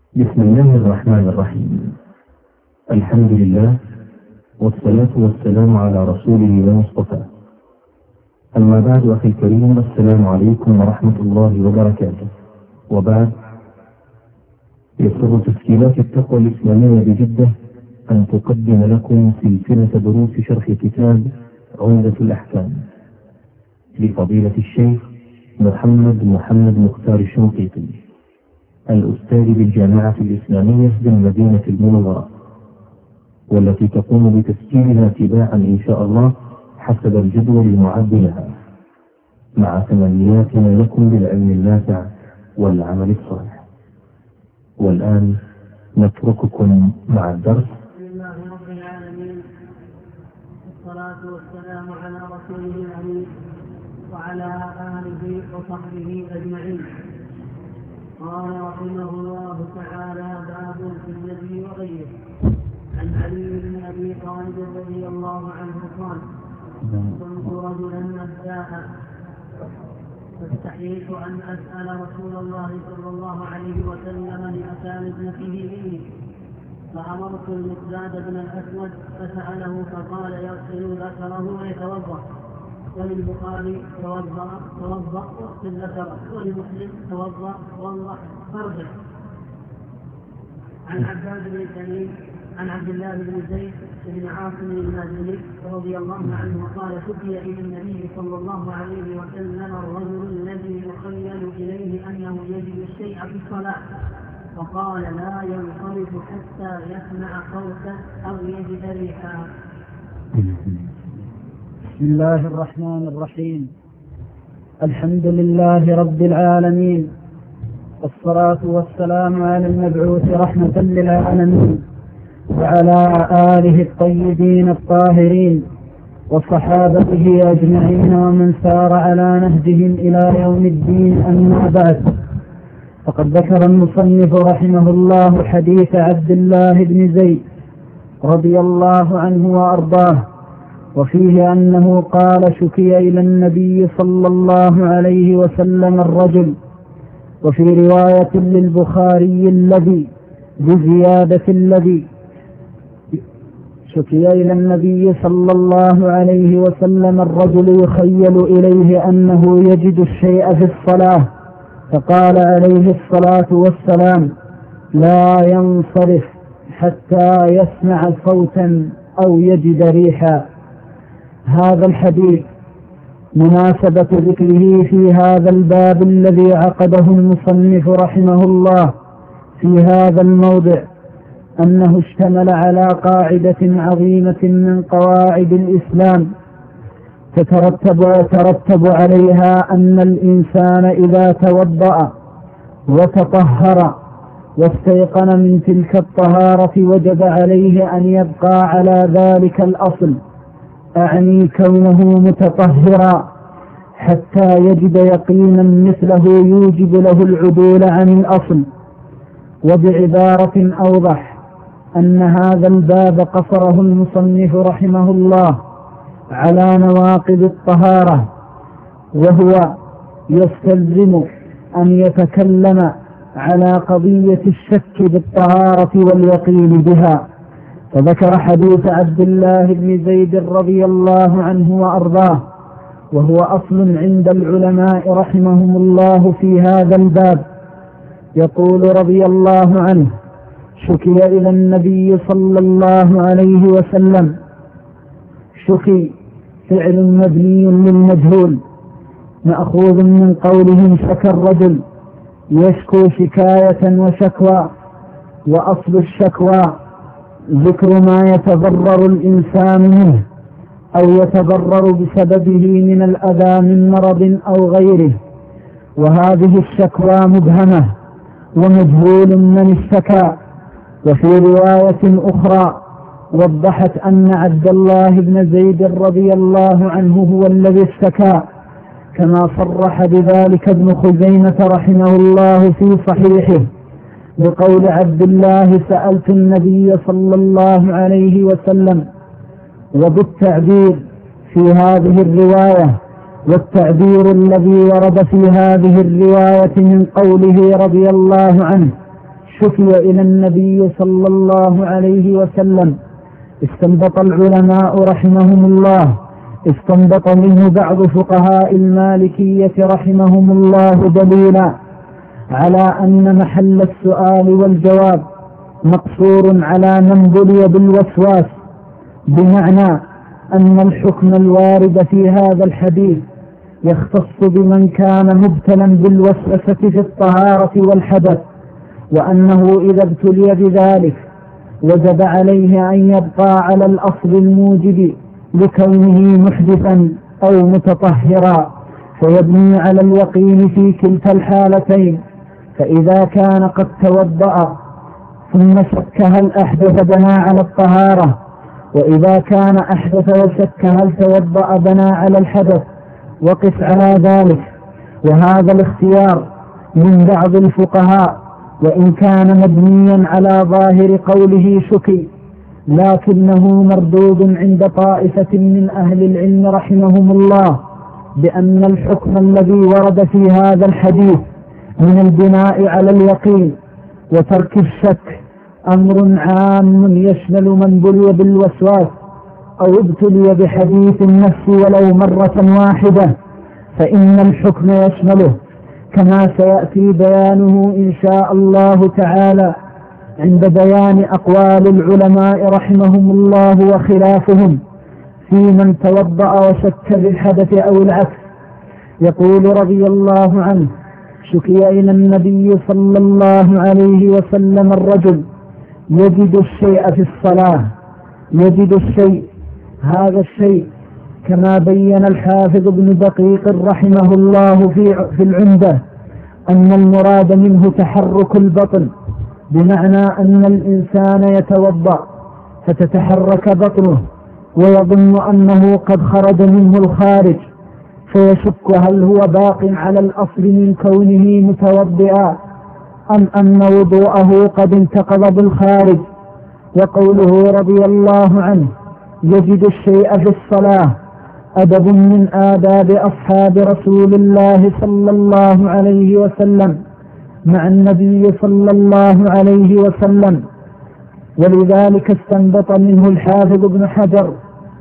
بسم الله الرحمن الرحيم. الحمد لله والصلاة والسلام على رسوله المصطفى. أما بعد أخي الكريم، السلام عليكم ورحمة الله وبركاته. وبعد، يسر تسجيلات التقوى الإسلامية بجدة أن تقدم لكم سلسلة دروس شرح كتاب عمدة الأحكام لفضيلة الشيخ محمد مختار الشنقيطي، الأستاذ بالجامعة الإسلامية بالمدينة المنورة، والتي تقوم بتسجيلها تباعا إن شاء الله حسب الجدول المعد لها، مع تمنياتنا لكم بالعلم النافع والعمل الصالح. والآن نترككم مع الدرس. بسم الله رب العالمين، والصلاة والسلام على رسوله الأمين وعلى آله وصحبه أجمعين. قال رحمه الله تعالى: باب في النبي وغيره. عن علي بن أبي طالب رضي الله عنه قال: كنت رجلا مبداء فاستحييت أن أسأل رسول الله صلى الله عليه وسلم لأكان ابنته مني، فأمرت المقداد بن الأسود فسأله فقال: يغسل ذكره ويتوضأ. وللبخاري: توضأ واغسل ذكره. ولمسلم: توضأ وانضح فرجه. عن عباد بن تميم عن عبد الله بن زيد بن عاصم المازني رضي الله عنه قال: شكي إلى النبي صلى الله عليه وسلم الرجل الذي يخيل إليه أنه يجد الشيء في الصلاة، فقال: لا ينصرف حتى يسمع صوتا أو يجد ريحا. بسم الله الرحمن الرحيم. الحمد لله رب العالمين، والصلاة والسلام على المبعوث رحمة للعالمين، وعلى آله الطيبين الطاهرين وصحابته أجمعين ومن سار على نهجهم إلى يوم الدين. أما بعد، فقد ذكر المصنف رحمه الله حديث عبد الله بن زيد رضي الله عنه وأرضاه، وفيه أنه قال: شكي إلى النبي صلى الله عليه وسلم الرجل. وفي رواية للبخاري الذي بزيادة الذي، شكي إلى النبي صلى الله عليه وسلم الرجل يخيل إليه أنه يجد الشيء في الصلاة، فقال عليه الصلاة والسلام: لا ينصرف حتى يسمع صوتا أو يجد ريحا. هذا الحديث مناسبة ذكره في هذا الباب الذي عقده المصنف رحمه الله في هذا الموضع، أنه اشتمل على قاعدة عظيمة من قواعد الإسلام تترتب عليها أن الإنسان إذا توضأ وتطهر واستيقن من تلك الطهارة وجب عليه أن يبقى على ذلك الأصل، أعني كونه متطهرا، حتى يجد يقينا مثله يوجب له العدول عن الأصل. وبعبارة أوضح، أن هذا الباب قصره المصنف رحمه الله على نواقض الطهارة، وهو يستلزم أن يتكلم على قضية الشك بالطهارة واليقين بها. فذكر حديث عبد الله بن زيد رضي الله عنه وأرضاه، وهو أصل عند العلماء رحمهم الله في هذا الباب. يقول رضي الله عنه: شكي إلى النبي صلى الله عليه وسلم. شكي فعل مبني للمجهول مأخوذ من قولهم شكى الرجل، يشكو شكاية وشكوى. وأصل الشكوى ذكر ما يتضرر الإنسان منه أو يتضرر بسببه من الأذى من مرض أو غيره، وهذه الشكوى مبهمة ومجهول من اشتكى. وفي رواية أخرى وضحت أن عبد الله بن زيد رضي الله عنه هو الذي اشتكى، كما صرح بذلك ابن خزيمة رحمه الله في صحيحه بقول عبد الله: سألت النبي صلى الله عليه وسلم. وبالتعبير في هذه الرواية، والتعبير الذي ورد في هذه الرواية من قوله رضي الله عنه: شكي إلى النبي صلى الله عليه وسلم. استنبط العلماء رحمهم الله استنبط منه بعض فقهاء المالكية رحمهم الله دليلا على أن محل السؤال والجواب مقصور على من بلي بالوسواس، بمعنى أن الحكم الوارد في هذا الحديث يختص بمن كان مبتلا بالوسوسة في الطهارة والحدث، وأنه إذا ابتلي بذلك وجب عليه أن يبقى على الأصل الموجب لكونه محدثا أو متطهرا، فيبني على اليقين في كلتا الحالتين. فإذا كان قد توضأ ثم شك هل أحدث بنى على الطهارة، وإذا كان أحدث وشك هل توضأ بنى على الحدث، وقف على ذلك. وهذا الاختيار من بعض الفقهاء وإن كان مبنيا على ظاهر قوله شكي، لكنه مردود عند طائفة من أهل العلم رحمهم الله بأن الحكم الذي ورد في هذا الحديث من البناء على اليقين وترك الشك أمر عام يشمل من بلي بالوسواس أو ابتلي بحديث النفس ولو مرة واحدة، فإن الحكم يشمله، كما سيأتي بيانه إن شاء الله تعالى عند بيان أقوال العلماء رحمهم الله وخلافهم في من توضأ وشك بالحدث أو العكس. يقول رضي الله عنه: شكي إلى النبي صلى الله عليه وسلم الرجل يجد الشيء في الصلاة. يجد الشيء، هذا الشيء كما بين الحافظ ابن دقيق رحمه الله في العمدة أن المراد منه تحرك البطن، بمعنى أن الإنسان يتوضأ فتتحرك بطنه ويظن أنه قد خرج منه الخارج، فيشك هل هو باق على الأصل من كونه متوضئا أم أن وضوءه قد انتقض بالخارج. وقوله رضي الله عنه يجد الشيء في الصلاة أدب من آداب أصحاب رسول الله صلى الله عليه وسلم مع النبي صلى الله عليه وسلم، ولذلك استنبط منه الحافظ ابن حجر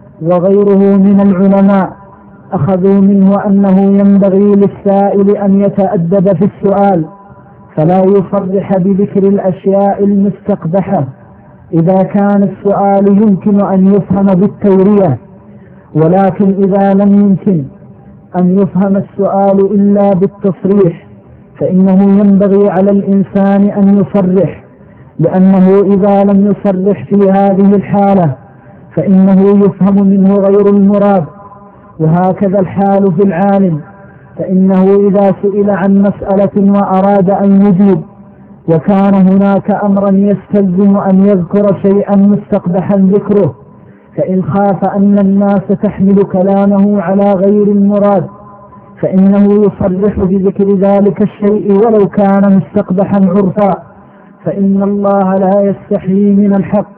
وغيره من العلماء، أخذوا منه أنه ينبغي للسائل أن يتأدب في السؤال، فلا يصرح بذكر الأشياء المستقبحة إذا كان السؤال يمكن أن يفهم بالتورية، ولكن إذا لم يمكن أن يفهم السؤال إلا بالتصريح فإنه ينبغي على الإنسان أن يصرح، لأنه إذا لم يصرح في هذه الحالة فإنه يفهم منه غير المراد. وهكذا الحال في العالم، فإنه إذا سئل عن مسألة وأراد أن يجيب وكان هناك أمرا يستلزم أن يذكر شيئا مستقبحا ذكره، فإن خاف أن الناس تحمل كلامه على غير المراد فإنه يصرح بذكر ذلك الشيء ولو كان مستقبحا عرفا، فإن الله لا يستحيي من الحق.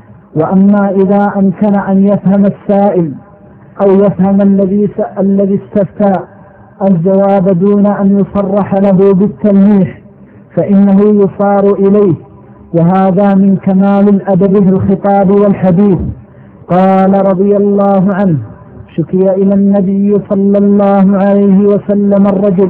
وأما إذا أمكن أن يفهم السائل أو يفهم الذي استفتى الجواب دون أن يصرح له بالتلميح فإنه يصار إليه، وهذا من كمال الأدب في الخطاب والحديث. قال رضي الله عنه: شكي إلى النبي صلى الله عليه وسلم الرجل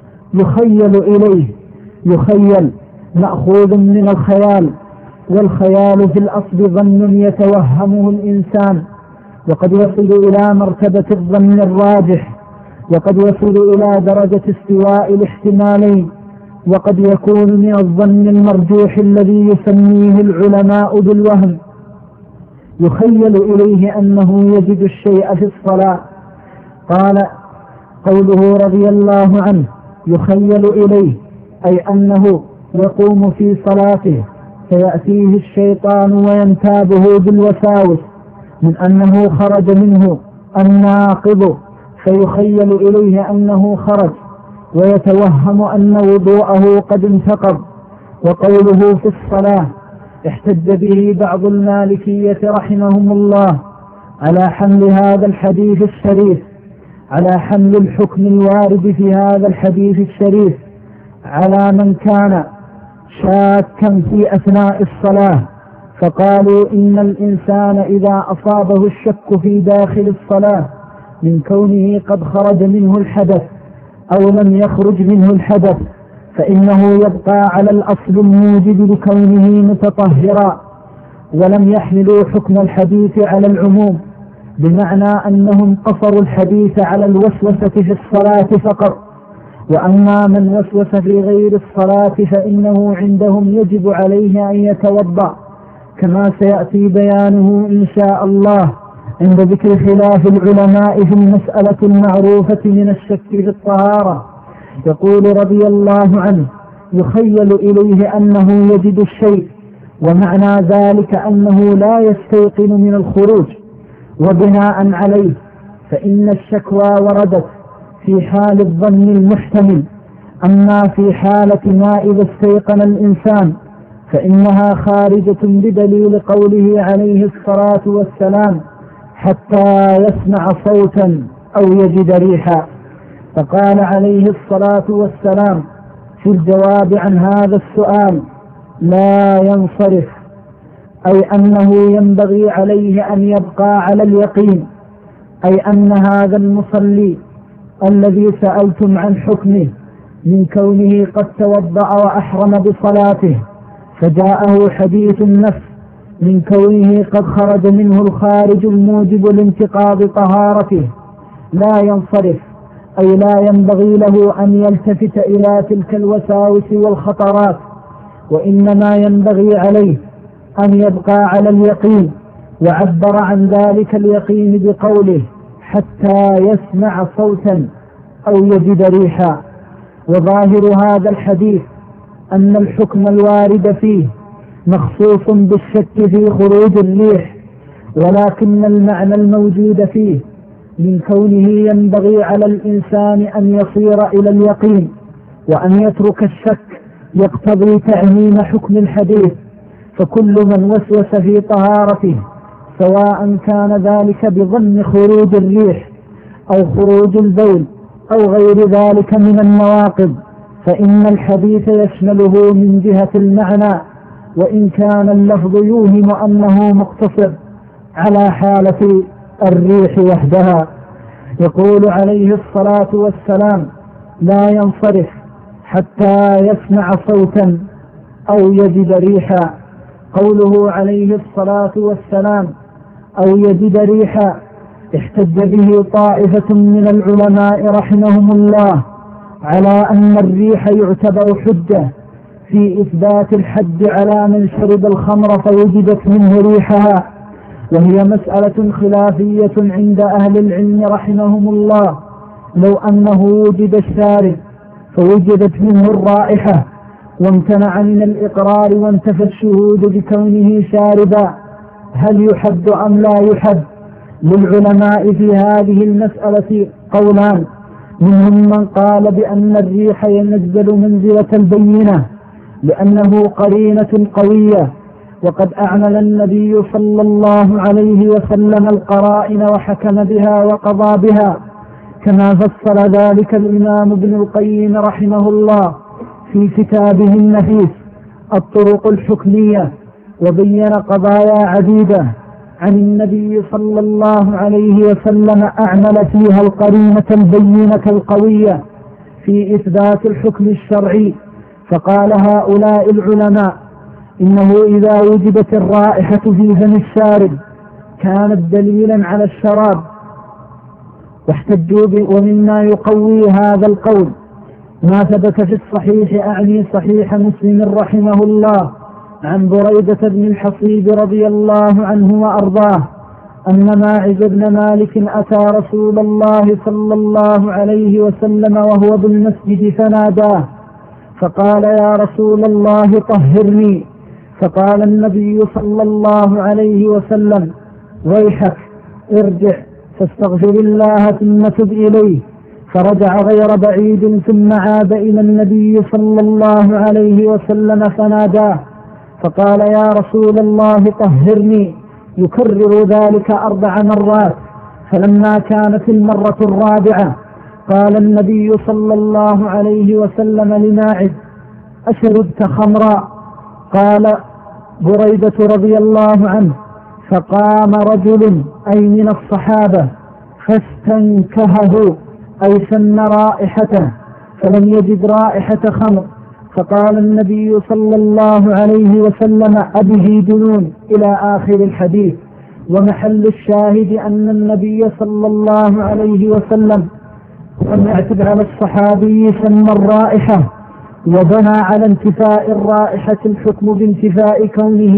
يخيل إليه. يخيل مأخوذ من الخيال، والخيال في الأصل ظن يتوهمه الإنسان، وقد يصل إلى مرتبة الظن الراجح، وقد يصل إلى درجة استواء الاحتمالين، وقد يكون من الظن المرجوح الذي يسميه العلماء بالوهم. يخيل إليه أنه يجد الشيء في الصلاة. قال قوله رضي الله عنه يخيل إليه أي أنه يقوم في صلاته فيأتيه الشيطان وينتابه بالوساوس من أنه خرج منه الناقض، فيخيل إليه أنه خرج ويتوهم أن وضوءه قد انتقض. وقوله في الصلاة احتج به بعض المالكية رحمهم الله على حمل هذا الحديث الشريف، على حمل الحكم الوارد في هذا الحديث الشريف على من كان شاكا في أثناء الصلاة، فقالوا إن الإنسان إذا أصابه الشك في داخل الصلاة من كونه قد خرج منه الحدث أو لم يخرج منه الحدث فإنه يبقى على الأصل الموجب لكونه متطهرا، ولم يحملوا حكم الحديث على العموم، بمعنى أنهم قصروا الحديث على الوسوسة في الصلاة فقط. وأما من وسوس في غير الصلاة فإنه عندهم يجب عليه أن يتوضأ، كما سيأتي بيانه إن شاء الله عند ذكر خلاف العلماء في المسألة المعروفة من الشك في الطهارة. يقول رضي الله عنه: يخيل إليه أنه يجد الشيء، ومعنى ذلك أنه لا يستيقن من الخروج، وبناء عليه فإن الشكوى وردت في حال الظن المحتمل، أما في حالة ما إذا استيقن الإنسان فإنها خارجة بدليل قوله عليه الصلاة والسلام: حتى يسمع صوتا أو يجد ريحا. فقال عليه الصلاة والسلام في الجواب عن هذا السؤال: لا ينصرف، أي أنه ينبغي عليه أن يبقى على اليقين، أي أن هذا المصلي الذي سألتم عن حكمه من كونه قد توضأ وأحرم بصلاته فجاءه حديث النفس من كونه قد خرج منه الخارج الموجب لانتقاض طهارته، لا ينصرف، أي لا ينبغي له أن يلتفت إلى تلك الوساوس والخطرات، وإنما ينبغي عليه أن يبقى على اليقين. وعبر عن ذلك اليقين بقوله: حتى يسمع صوتا أو يجد ريحا. وظاهر هذا الحديث أن الحكم الوارد فيه مخصوص بالشك في خروج الريح، ولكن المعنى الموجود فيه من كونه ينبغي على الإنسان أن يصير إلى اليقين وأن يترك الشك يقتضي تعميم حكم الحديث. فكل من وسوس في طهارته سواء كان ذلك بظن خروج الريح أو خروج البول أو غير ذلك من النواقض فإن الحديث يشمله من جهة المعنى، وإن كان اللفظ يوهم أنه مقتصر على حالة الريح وحدها. يقول عليه الصلاة والسلام: لا ينصرف حتى يسمع صوتا أو يجد ريحا. قوله عليه الصلاة والسلام أو يجد ريحا احتج به طائفة من العلماء رحمهم الله على أن الريح يعتبر حجة في إثبات الحد على من شرب الخمر فوجدت منه ريحها، وهي مسألة خلافية عند أهل العلم رحمهم الله. لو أنه وجد الشارب فوجدت منه الرائحة وامتنع من الإقرار وانتفى الشهود بكونه شاربا، هل يحد أم لا يحد؟ للعلماء في هذه المسألة قولان، منهم من قال بأن الريح ينزل منزلة البينة لأنه قرينة قوية، وقد أعمل النبي صلى الله عليه وسلم القرائن وحكم بها وقضى بها، كما فصل ذلك الإمام ابن القيم رحمه الله في كتابه النفيس الطرق الحكمية، وبين قضايا عديدة عن النبي صلى الله عليه وسلم أعمل فيها القرينة البينة القوية في إثبات الحكم الشرعي. فقال هؤلاء العلماء إنه إذا وجدت الرائحة في فم الشارب كانت دليلا على الشراب، واحتجوا ومما يقوي هذا القول ما ثبت في الصحيح، أعني صحيح مسلم رحمه الله، عن بريدة بن الحصيب رضي الله عنه وأرضاه أن ماعز بن مالك أتى رسول الله صلى الله عليه وسلم وهو بالمسجد فناداه فقال: يا رسول الله طهرني. فقال النبي صلى الله عليه وسلم: ويحك ارجع فاستغفر الله ثم تب إليه. فرجع غير بعيد ثم عاد إلى النبي صلى الله عليه وسلم فناداه فقال: يا رسول الله طهرني، يكرر ذلك 4 مرات. فلما كانت المرة الرابعة قال النبي صلى الله عليه وسلم لماعز: أشربت خمرا؟ قال بريدة رضي الله عنه: فقام رجل أي من الصحابة فاستنكهه أي سن رائحته فلم يجد رائحة خمر، فقال النبي صلى الله عليه وسلم: أبه جنون، إلى آخر الحديث. ومحل الشاهد أن النبي صلى الله عليه وسلم لم يعتب على الصحابي سن الرائحة، وبنى على انتفاء الرائحة الحكم بانتفاء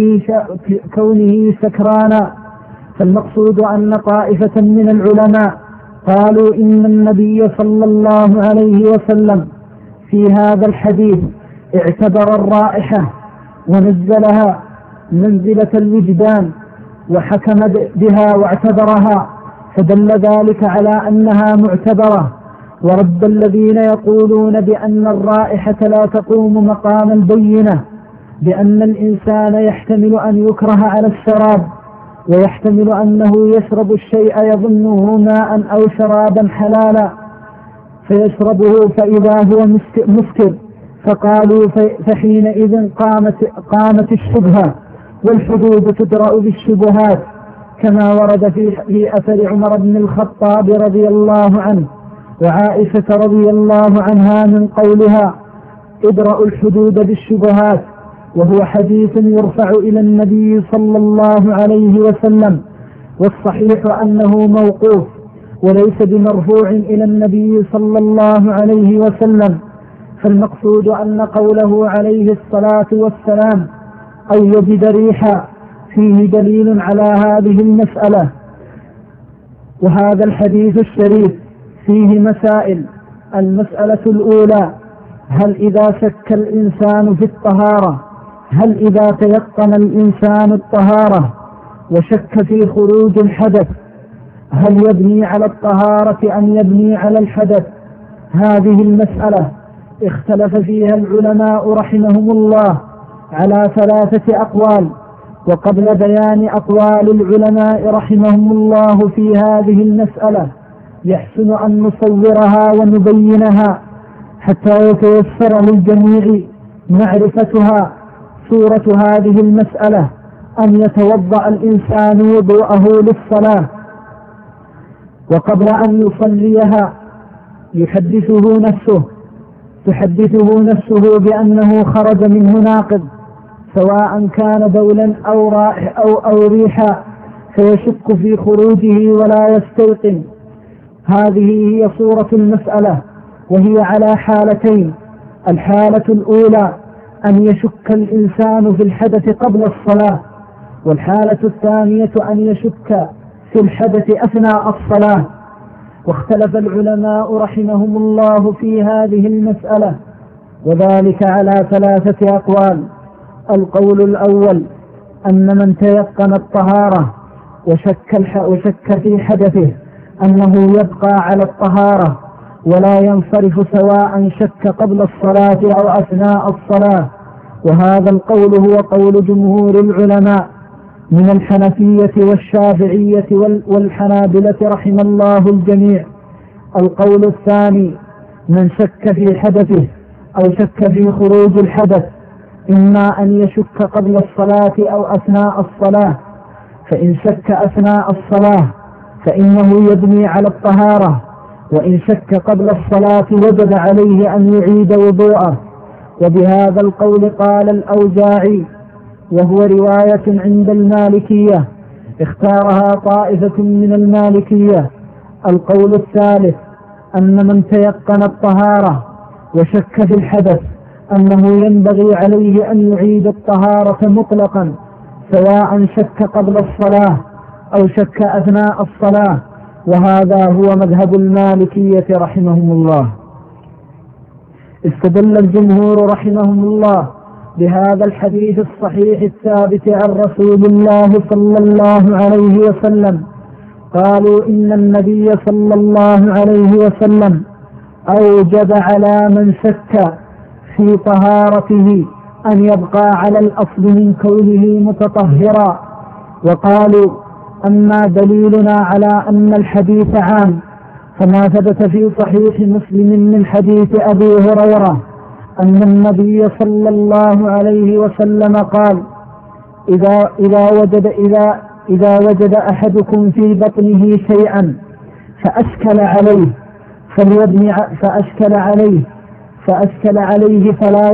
كونه سكرانا. فالمقصود أن طائفة من العلماء قالوا إن النبي صلى الله عليه وسلم في هذا الحديث اعتبر الرائحة ونزلها منزلة الوجدان وحكم بها واعتبرها، فدل ذلك على أنها معتبرة، ورد الذين يقولون بأن الرائحة لا تقوم مقام البينة، بأن الإنسان يحتمل أن يكره على الشراب، ويحتمل أنه يشرب الشيء يظنه ماء أو شرابا حلالا فيشربه فإذا هو مسكر، فقالوا فحينئذ قامت الشبهة، والحدود تدرأ بالشبهات، كما ورد في أثر عمر بن الخطاب رضي الله عنه وعائشة رضي الله عنها من قولها: ادرأوا الحدود بالشبهات، وهو حديث يرفع إلى النبي صلى الله عليه وسلم، والصحيح أنه موقوف وليس بمرفوع إلى النبي صلى الله عليه وسلم. فالمقصود أن قوله عليه الصلاة والسلام أو يجد ريحا فيه دليل على هذه المسألة. وهذا الحديث الشريف فيه مسائل. المسألة الأولى: هل إذا شك الإنسان في الطهارة، هل إذا تيقن الإنسان الطهارة وشك في خروج الحدث، هل يبني على الطهارة أم يبني على الحدث؟ هذه المسألة اختلف فيها العلماء رحمهم الله على 3 أقوال. وقبل بيان أقوال العلماء رحمهم الله في هذه المسألة يحسن أن نصورها ونبينها حتى يتيسر للجميع معرفتها. صورة هذه المسألة: أن يتوضأ الإنسان وضوءه للصلاة، وقبل أن يصليها تحدثه نفسه بأنه خرج منه ناقض، سواء كان بولا أو رائح أو ريحا، فيشك في خروجه ولا يستيقن. هذه هي صورة المسألة، وهي على حالتين: الحالة الأولى أن يشك الإنسان في الحدث قبل الصلاة، والحالة الثانية أن يشك في الحدث أثناء الصلاة. واختلف العلماء رحمهم الله في هذه المسألة، وذلك على 3 أقوال. القول الأول: أن من تيقن الطهارة وشك في حدثه أنه يبقى على الطهارة ولا ينصرف، سواء شك قبل الصلاة أو أثناء الصلاة. وهذا القول هو قول جمهور العلماء من الحنفية والشافعية والحنابلة رحم الله الجميع. القول الثاني: من شك في حدثه أو شك في خروج الحدث، إما أن يشك قبل الصلاة أو أثناء الصلاة، فإن شك أثناء الصلاة فإنه يبني على الطهارة، وإن شك قبل الصلاة وجب عليه أن يعيد وضوءه. وبهذا القول قال الأوزاعي، وهو رواية عند المالكية، اختارها طائفة من المالكية. القول الثالث: أن من تيقن الطهارة وشك في الحدث أنه ينبغي عليه أن يعيد الطهارة مطلقا، سواء شك قبل الصلاة أو شك أثناء الصلاة. وهذا هو مذهب المالكية رحمهم الله. استدل الجمهور رحمهم الله بهذا الحديث الصحيح الثابت عن رسول الله صلى الله عليه وسلم. قالوا إن النبي صلى الله عليه وسلم أوجب على من شك في طهارته أن يبقى على الأصل من كونه متطهرا. وقالوا: أما دليلنا على أن الحديث عام فما ثبت في صحيح مسلم من حديث أبي هريرة أن النبي صلى الله عليه وسلم قال: إذا وجد أحدكم في بطنه شيئا فأشكل عليه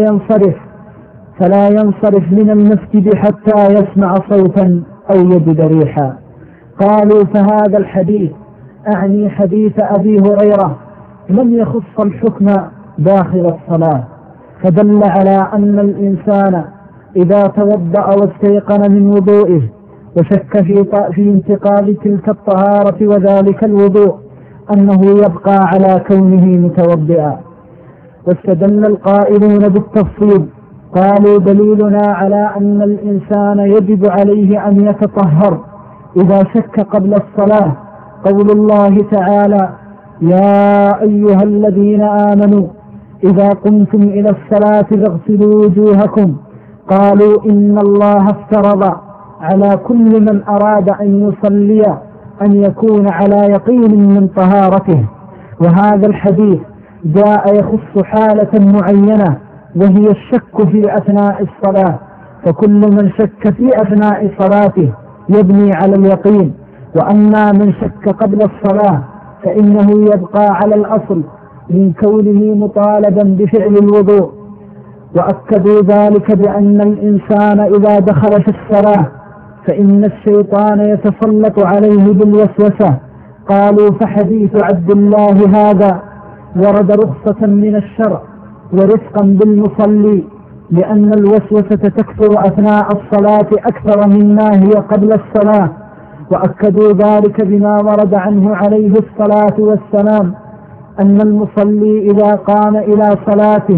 فلا ينصرف من المسجد حتى يسمع صوتا أو يجد ريحا. قالوا: فهذا الحديث، أعني حديث أبي هريرة، لم يخص الحكم داخل الصلاة، فدل على أن الإنسان إذا توضأ واستيقن من وضوئه وشك في انتقال تلك الطهارة وذلك الوضوء أنه يبقى على كونه متوضئا. واستدل القائلون بالتفصيل قالوا: دليلنا على أن الإنسان يجب عليه أن يتطهر إذا شك قبل الصلاة قول الله تعالى: يا أيها الذين آمنوا إذا قمتم إلى الصلاة فاغسلوا وجوهكم. قالوا: إن الله افترض على كل من أراد أن يصلي أن يكون على يقين من طهارته، وهذا الحديث جاء يخص حالة معينة وهي الشك في أثناء الصلاة، فكل من شك في أثناء صلاته يبني على اليقين، وأما من شك قبل الصلاة فإنه يبقى على الأصل من كونه مطالبا بفعل الوضوء. وأكدوا ذلك بأن الإنسان إذا دخل في الصلاة فإن الشيطان يتسلط عليه بالوسوسة. قالوا: فحديث عبد الله هذا ورد رخصة من الشرع ورفقا بالمصلي، لأن الوسوسة تكثر أثناء الصلاة أكثر مما هي قبل الصلاة. وأكدوا ذلك بما ورد عنه عليه الصلاة والسلام أن المصلي إذا قام إلى صلاته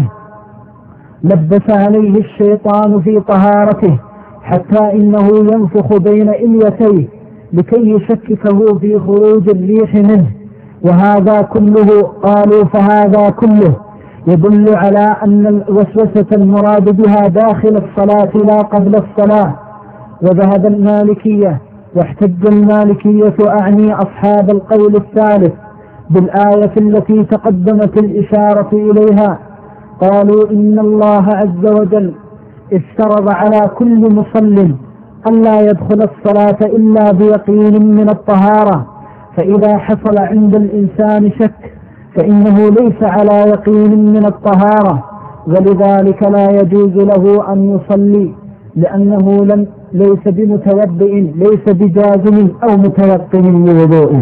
لبس عليه الشيطان في طهارته حتى إنه ينفخ بين إليتيه لكي يشككه في خروج الريح منه. وهذا كله، قالوا فهذا كله يدل على أن الوسوسة المراد بها داخل الصلاة لا قبل الصلاة. وذهب المالكية واحتج المالكية، أعني أصحاب القول الثالث، بالآية التي تقدمت الإشارة إليها. قالوا: إن الله عز وجل افترض على كل مصل ألا يدخل الصلاة إلا بيقين من الطهارة، فإذا حصل عند الإنسان شك فإنه ليس على يقين من الطهارة، ولذلك لا يجوز له أن يصلي، لأنه ليس بمتوضئ، ليس بجازم أو متيقن لوضوئه.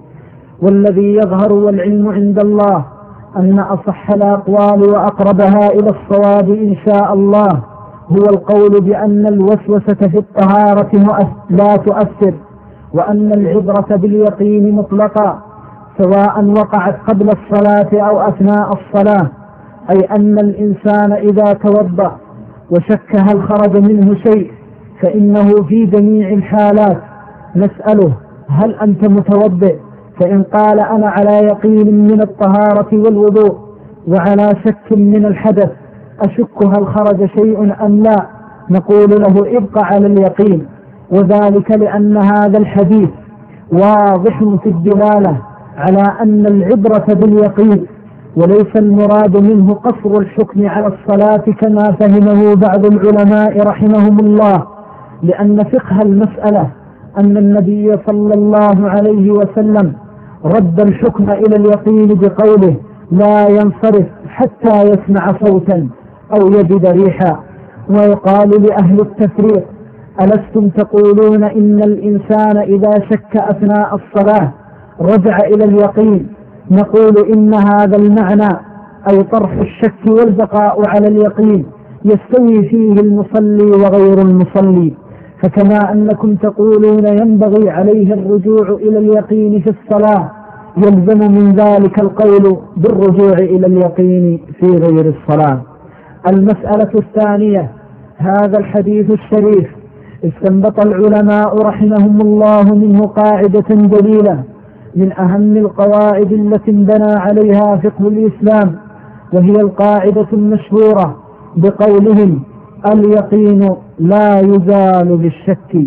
والذي يظهر والعلم عند الله أن أصح الأقوال وأقربها إلى الصواب إن شاء الله هو القول بأن الوسوسة في الطهارة لا تؤثر، وأن العبرة باليقين مطلقا سواء وقعت قبل الصلاة أو أثناء الصلاة، أي أن الإنسان إذا توضأ وشك هل خرج منه شيء فإنه في جميع الحالات نسأله: هل أنت متوضئ؟ فإن قال: أنا على يقين من الطهارة والوضوء وعلى شك من الحدث، أشك هل خرج شيء أم لا، نقول له: ابقى على اليقين. وذلك لأن هذا الحديث واضح في الدلالة على أن العبرة باليقين، وليس المراد منه قصر الحكم على الصلاة كما فهمه بعض العلماء رحمهم الله، لأن فقه المسألة أن النبي صلى الله عليه وسلم رد الحكم إلى اليقين بقوله: لا ينصرف حتى يسمع صوتا أو يجد ريحا. ويقال لأهل التفريق: ألستم تقولون إن الإنسان إذا شك أثناء الصلاة رجع إلى اليقين؟ نقول: إن هذا المعنى أي طرح الشك والبقاء على اليقين يستوي فيه المصلي وغير المصلي. فكما أنكم تقولون ينبغي عليه الرجوع إلى اليقين في الصلاة، يلزم من ذلك القول بالرجوع إلى اليقين في غير الصلاة. المسألة الثانية: هذا الحديث الشريف استنبط العلماء رحمهم الله منه قاعدة جليلة من أهم القواعد التي انبنى عليها فقه الإسلام، وهي القاعدة المشهورة بقولهم: اليقين لا يزال بالشك.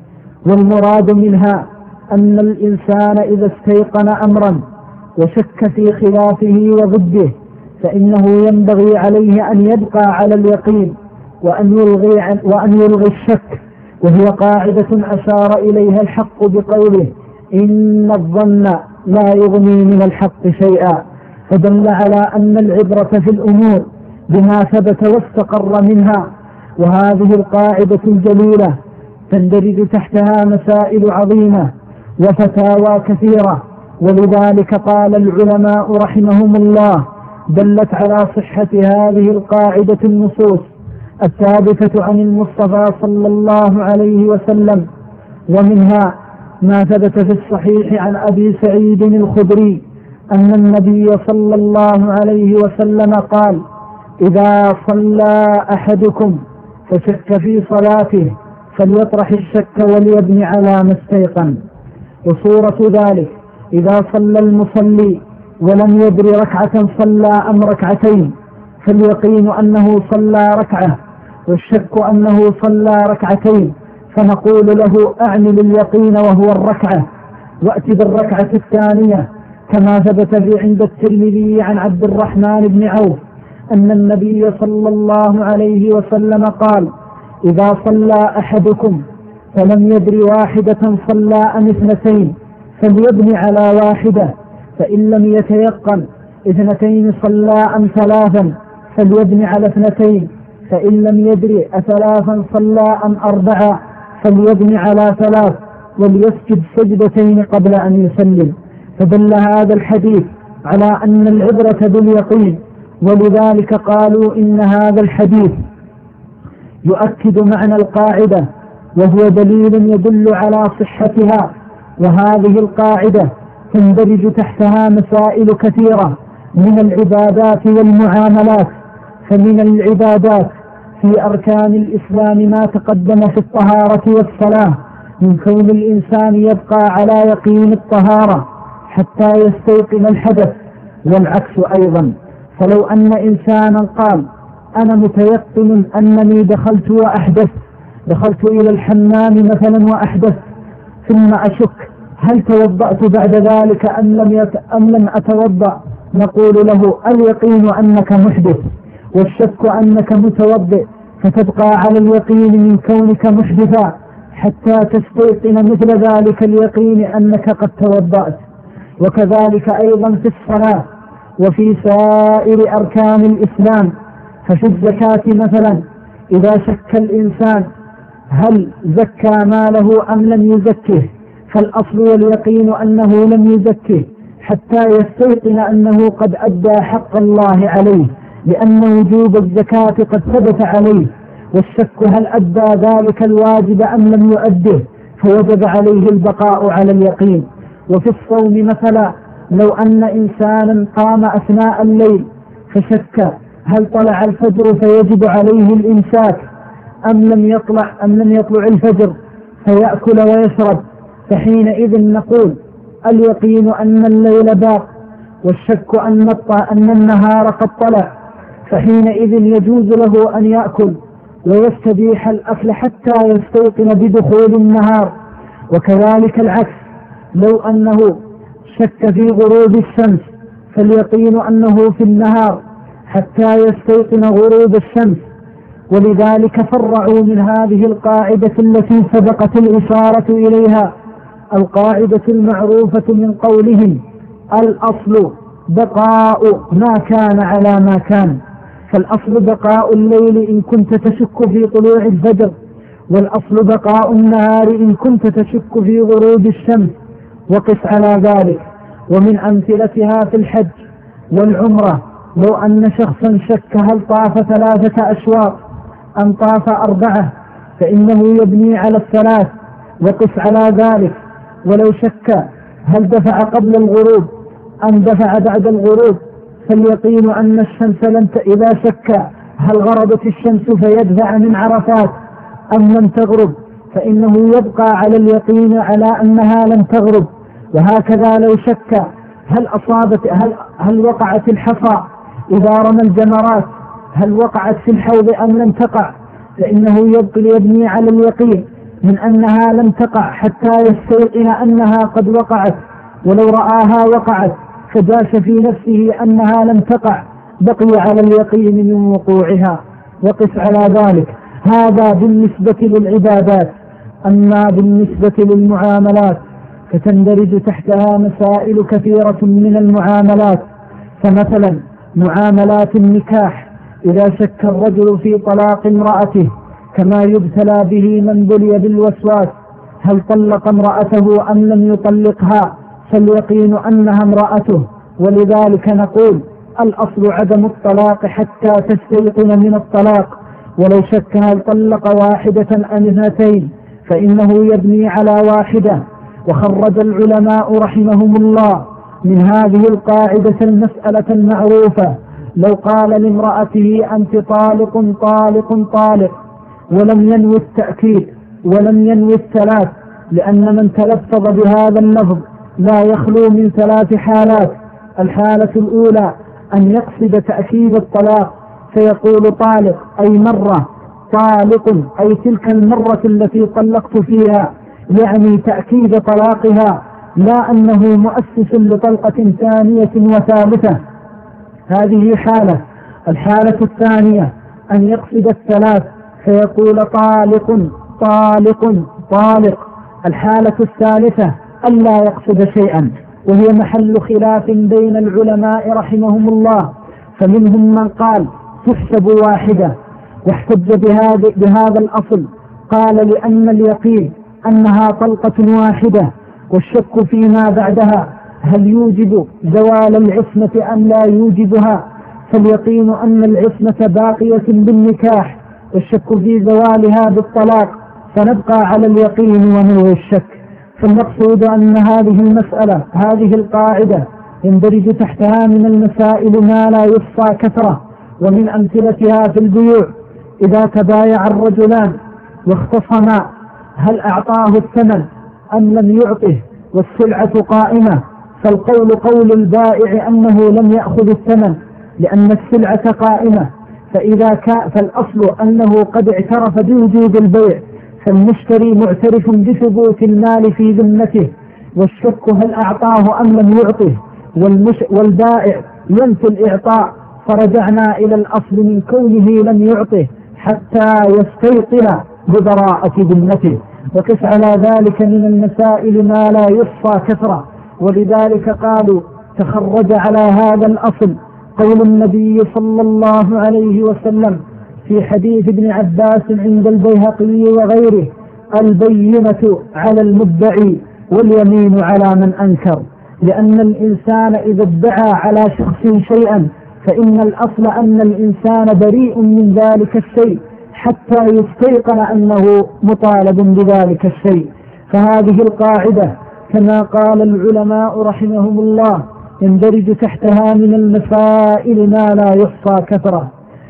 والمراد منها أن الإنسان إذا استيقن أمرا وشك في خلافه وضده فإنه ينبغي عليه أن يبقى على اليقين وأن يلغي الشك، وهي قاعدة أشار إليها الحق بقوله إن الظن لا يغني من الحق شيئا، فدل على أن العبرة في الأمور بما ثبت واستقر منها. وهذه القاعدة الجليلة تندرج تحتها مسائل عظيمة وفتاوى كثيرة، ولذلك قال العلماء رحمهم الله دلت على صحة هذه القاعدة النصوص الثابتة عن المصطفى صلى الله عليه وسلم، ومنها ما ثبت في الصحيح عن أبي سعيد الخدري أن النبي صلى الله عليه وسلم قال إذا صلى أحدكم فشك في صلاته فليطرح الشك وليبني على ما استيقن. وصورة ذلك إذا صلى المصلي ولم يدر ركعة صلى أم ركعتين فاليقين أنه صلى ركعة والشك أنه صلى ركعتين، فنقول له أعمل اليقين وهو الركعة وأت بالركعة الثانية، كما ثبت في عند الترمذي عن عبد الرحمن بن عوف أن النبي صلى الله عليه وسلم قال إذا صلى أحدكم فلم يدر واحدة صلى أم اثنتين فليبني على واحدة، فإن لم يتيقن اثنتين صلى أم ثلاثا فليبني على اثنتين، فإن لم يدر أثلاثا صلى أم أربعة فليبني على ثلاث، وليسجد سجدتين قبل أن يسلم. فدل هذا الحديث على أن العبرة باليقين، ولذلك قالوا إن هذا الحديث يؤكد معنى القاعدة وهو دليل يدل على صحتها. وهذه القاعدة تندرج تحتها مسائل كثيرة من العبادات والمعاملات. فمن العبادات في أركان الإسلام ما تقدم في الطهارة والصلاة من كون الإنسان يبقى على يقين الطهارة حتى يستيقن الحدث، والعكس أيضا. فلو أن إنسانا قال أنا متيقن أنني دخلت إلى الحمام مثلا وأحدث، ثم أشك هل توضأت بعد ذلك أم لم أتوضأ، نقول له اليقين أنك محدث والشك أنك متوضئ، فتبقى على اليقين من كونك محدثا حتى تستيقن مثل ذلك اليقين أنك قد توضأت. وكذلك أيضا في الصلاة وفي سائر أركان الإسلام. ففي الزكاة مثلا إذا شك الإنسان هل زكى ماله أم لم يزكه، فالأصل واليقين أنه لم يزكه حتى يستيقن أنه قد أدى حق الله عليه، لأن وجوب الزكاة قد ثبت عليه، والشك هل أدى ذلك الواجب أم لم يؤده، فوجب عليه البقاء على اليقين. وفي الصوم مثلا لو أن إنسانا قام أثناء الليل فشك هل طلع الفجر فيجب عليه الإمساك أم لم يطلع الفجر فيأكل ويشرب، فحينئذ نقول اليقين أن الليل باق والشك أن النهار قد طلع، فحينئذ يجوز له أن يأكل ويستبيح الأكل حتى يستيقن بدخول النهار. وكذلك العكس، لو أنه شك في غروب الشمس فاليقين أنه في النهار حتى يستيقن غروب الشمس. ولذلك فرعوا من هذه القاعدة التي سبقت الإشارة إليها القاعدة المعروفة من قولهم الأصل بقاء ما كان على ما كان. فالأصل بقاء الليل إن كنت تشك في طلوع الفجر، والأصل بقاء النهار إن كنت تشك في غروب الشمس، وقس على ذلك. ومن أمثلتها في الحج والعمرة لو أن شخصا شك هل طاف 3 أشواط أم طاف 4 فإنه يبني على 3 وقس على ذلك. ولو شك هل دفع قبل الغروب أم دفع بعد الغروب فاليقين أن الشمس إذا شك هل غربت الشمس فيدفع من عرفات أم لم تغرب فإنه يبقى على اليقين على أنها لم تغرب. وهكذا لو شك هل وقعت الحصى إذا رمى الجمرات هل وقعت في الحوض أم لم تقع، فإنه يبني على اليقين من أنها لم تقع حتى يستيقن أنها قد وقعت. ولو رآها وقعت فجاش في نفسه أنها لم تقع بقي على اليقين من وقوعها. وقف على ذلك. هذا بالنسبة للعبادات. أما بالنسبة للمعاملات فتندرج تحتها مسائل كثيرة من المعاملات. فمثلا معاملات النكاح، إذا شك الرجل في طلاق امرأته كما يبتلى به من بلي بالوسواس، هل طلق امرأته أم لم يطلقها، فاليقين أنها امرأته. ولذلك نقول الأصل عدم الطلاق حتى تستيقن من الطلاق. ولو شك هل طلق واحدة أم اثنتين فإنه يبني على واحدة. وخرج العلماء رحمهم الله من هذه القاعدة المسألة المعروفة: لو قال لامرأته أنت طالق طالق طالق ولم ينوي التأكيد ولم ينوي الثلاث، لأن من تلفظ بهذا اللفظ لا يخلو من ثلاث حالات. الحالة الأولى أن يقصد تأكيد الطلاق فيقول طالق أي مرة، طالق أي تلك المرة التي طلقت فيها، يعني تأكيد طلاقها، لا أنه مؤسس لطلقة ثانية وثالثة. هذه حالة. الحالة الثانية أن يقصد الثلاث فيقول طالق طالق طالق. الحالة الثالثة أن لا يقصد شيئا، وهي محل خلاف بين العلماء رحمهم الله. فمنهم من قال تحسب واحدة واحتج بهذا الأصل، قال لأن اليقين أنها طلقة واحدة، والشك فيما بعدها هل يوجب زوال العصمة أم لا يوجبها، فاليقين أن العصمة باقية بالنكاح والشك في زوالها بالطلاق، فنبقى على اليقين ونلغي الشك. فالمقصود أن هذه المسألة، هذه القاعدة، يندرج تحتها من المسائل ما لا يحصى كثرة. ومن أمثلتها في البيوع: إذا تبايع الرجلان واختصما هل أعطاه الثمن أم لم يعطه والسلعة قائمة، فالقول قول البائع أنه لم يأخذ الثمن لأن السلعة قائمة، فالأصل أنه قد اعترف بوجود البيع، فالمشتري معترف بثبوت المال في ذمته، والشك هل أعطاه أم لم يعطه، والبائع ينفي الإعطاء، فرجعنا إلى الأصل من كونه لم يعطه حتى يستيقن ببراءة ذمته. وقس على ذلك من المسائل ما لا يحصى كثرة. ولذلك قالوا تخرج على هذا الأصل قول النبي صلى الله عليه وسلم في حديث ابن عباس عند البيهقي وغيره: البينة على المدعي واليمين على من أنكر. لأن الإنسان إذا ادعى على شخص شيئا فإن الأصل أن الإنسان بريء من ذلك الشيء حتى يستيقن أنه مطالب بذلك الشيء. فهذه القاعدة كما قال العلماء رحمهم الله يندرج تحتها من المسائل ما لا يحصى كثرة.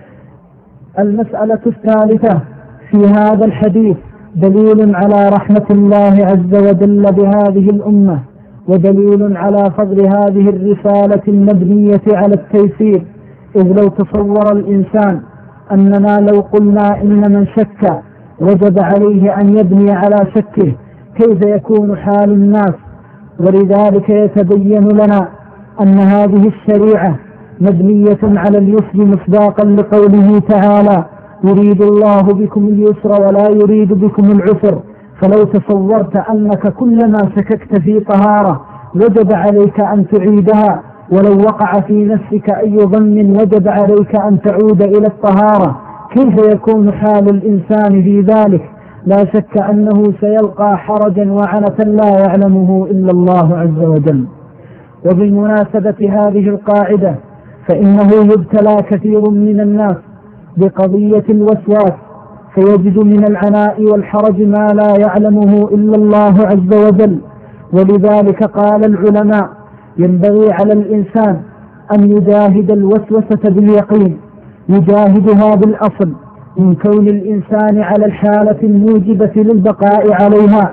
المسألة الثالثة في هذا الحديث دليل على رحمة الله عز وجل بهذه الأمة، ودليل على فضل هذه الرسالة المبنية على التيسير. إذ لو تصور الإنسان أننا لو قلنا إن من شك وجب عليه أن يبني على شكه، كيف يكون حال الناس؟ ولذلك يتبين لنا أن هذه الشريعة مبنية على اليسر مصداقا لقوله تعالى: يريد الله بكم اليسر ولا يريد بكم العسر. فلو تصورت أنك كلما شككت في طهارة وجب عليك أن تعيدها، ولو وقع في نفسك أي ظن وجب عليك أن تعود إلى الطهارة، كيف يكون حال الإنسان في ذلك؟ لا شك أنه سيلقى حرجا وعنة لا يعلمه إلا الله عز وجل. وبمناسبة هذه القاعدة فإنه يبتلى كثير من الناس بقضية الوسواس، فيجد من العناء والحرج ما لا يعلمه إلا الله عز وجل. ولذلك قال العلماء: ينبغي على الإنسان أن يجاهد الوسوسة باليقين، يجاهدها بالأصل من كون الإنسان على الحالة الموجبة للبقاء عليها.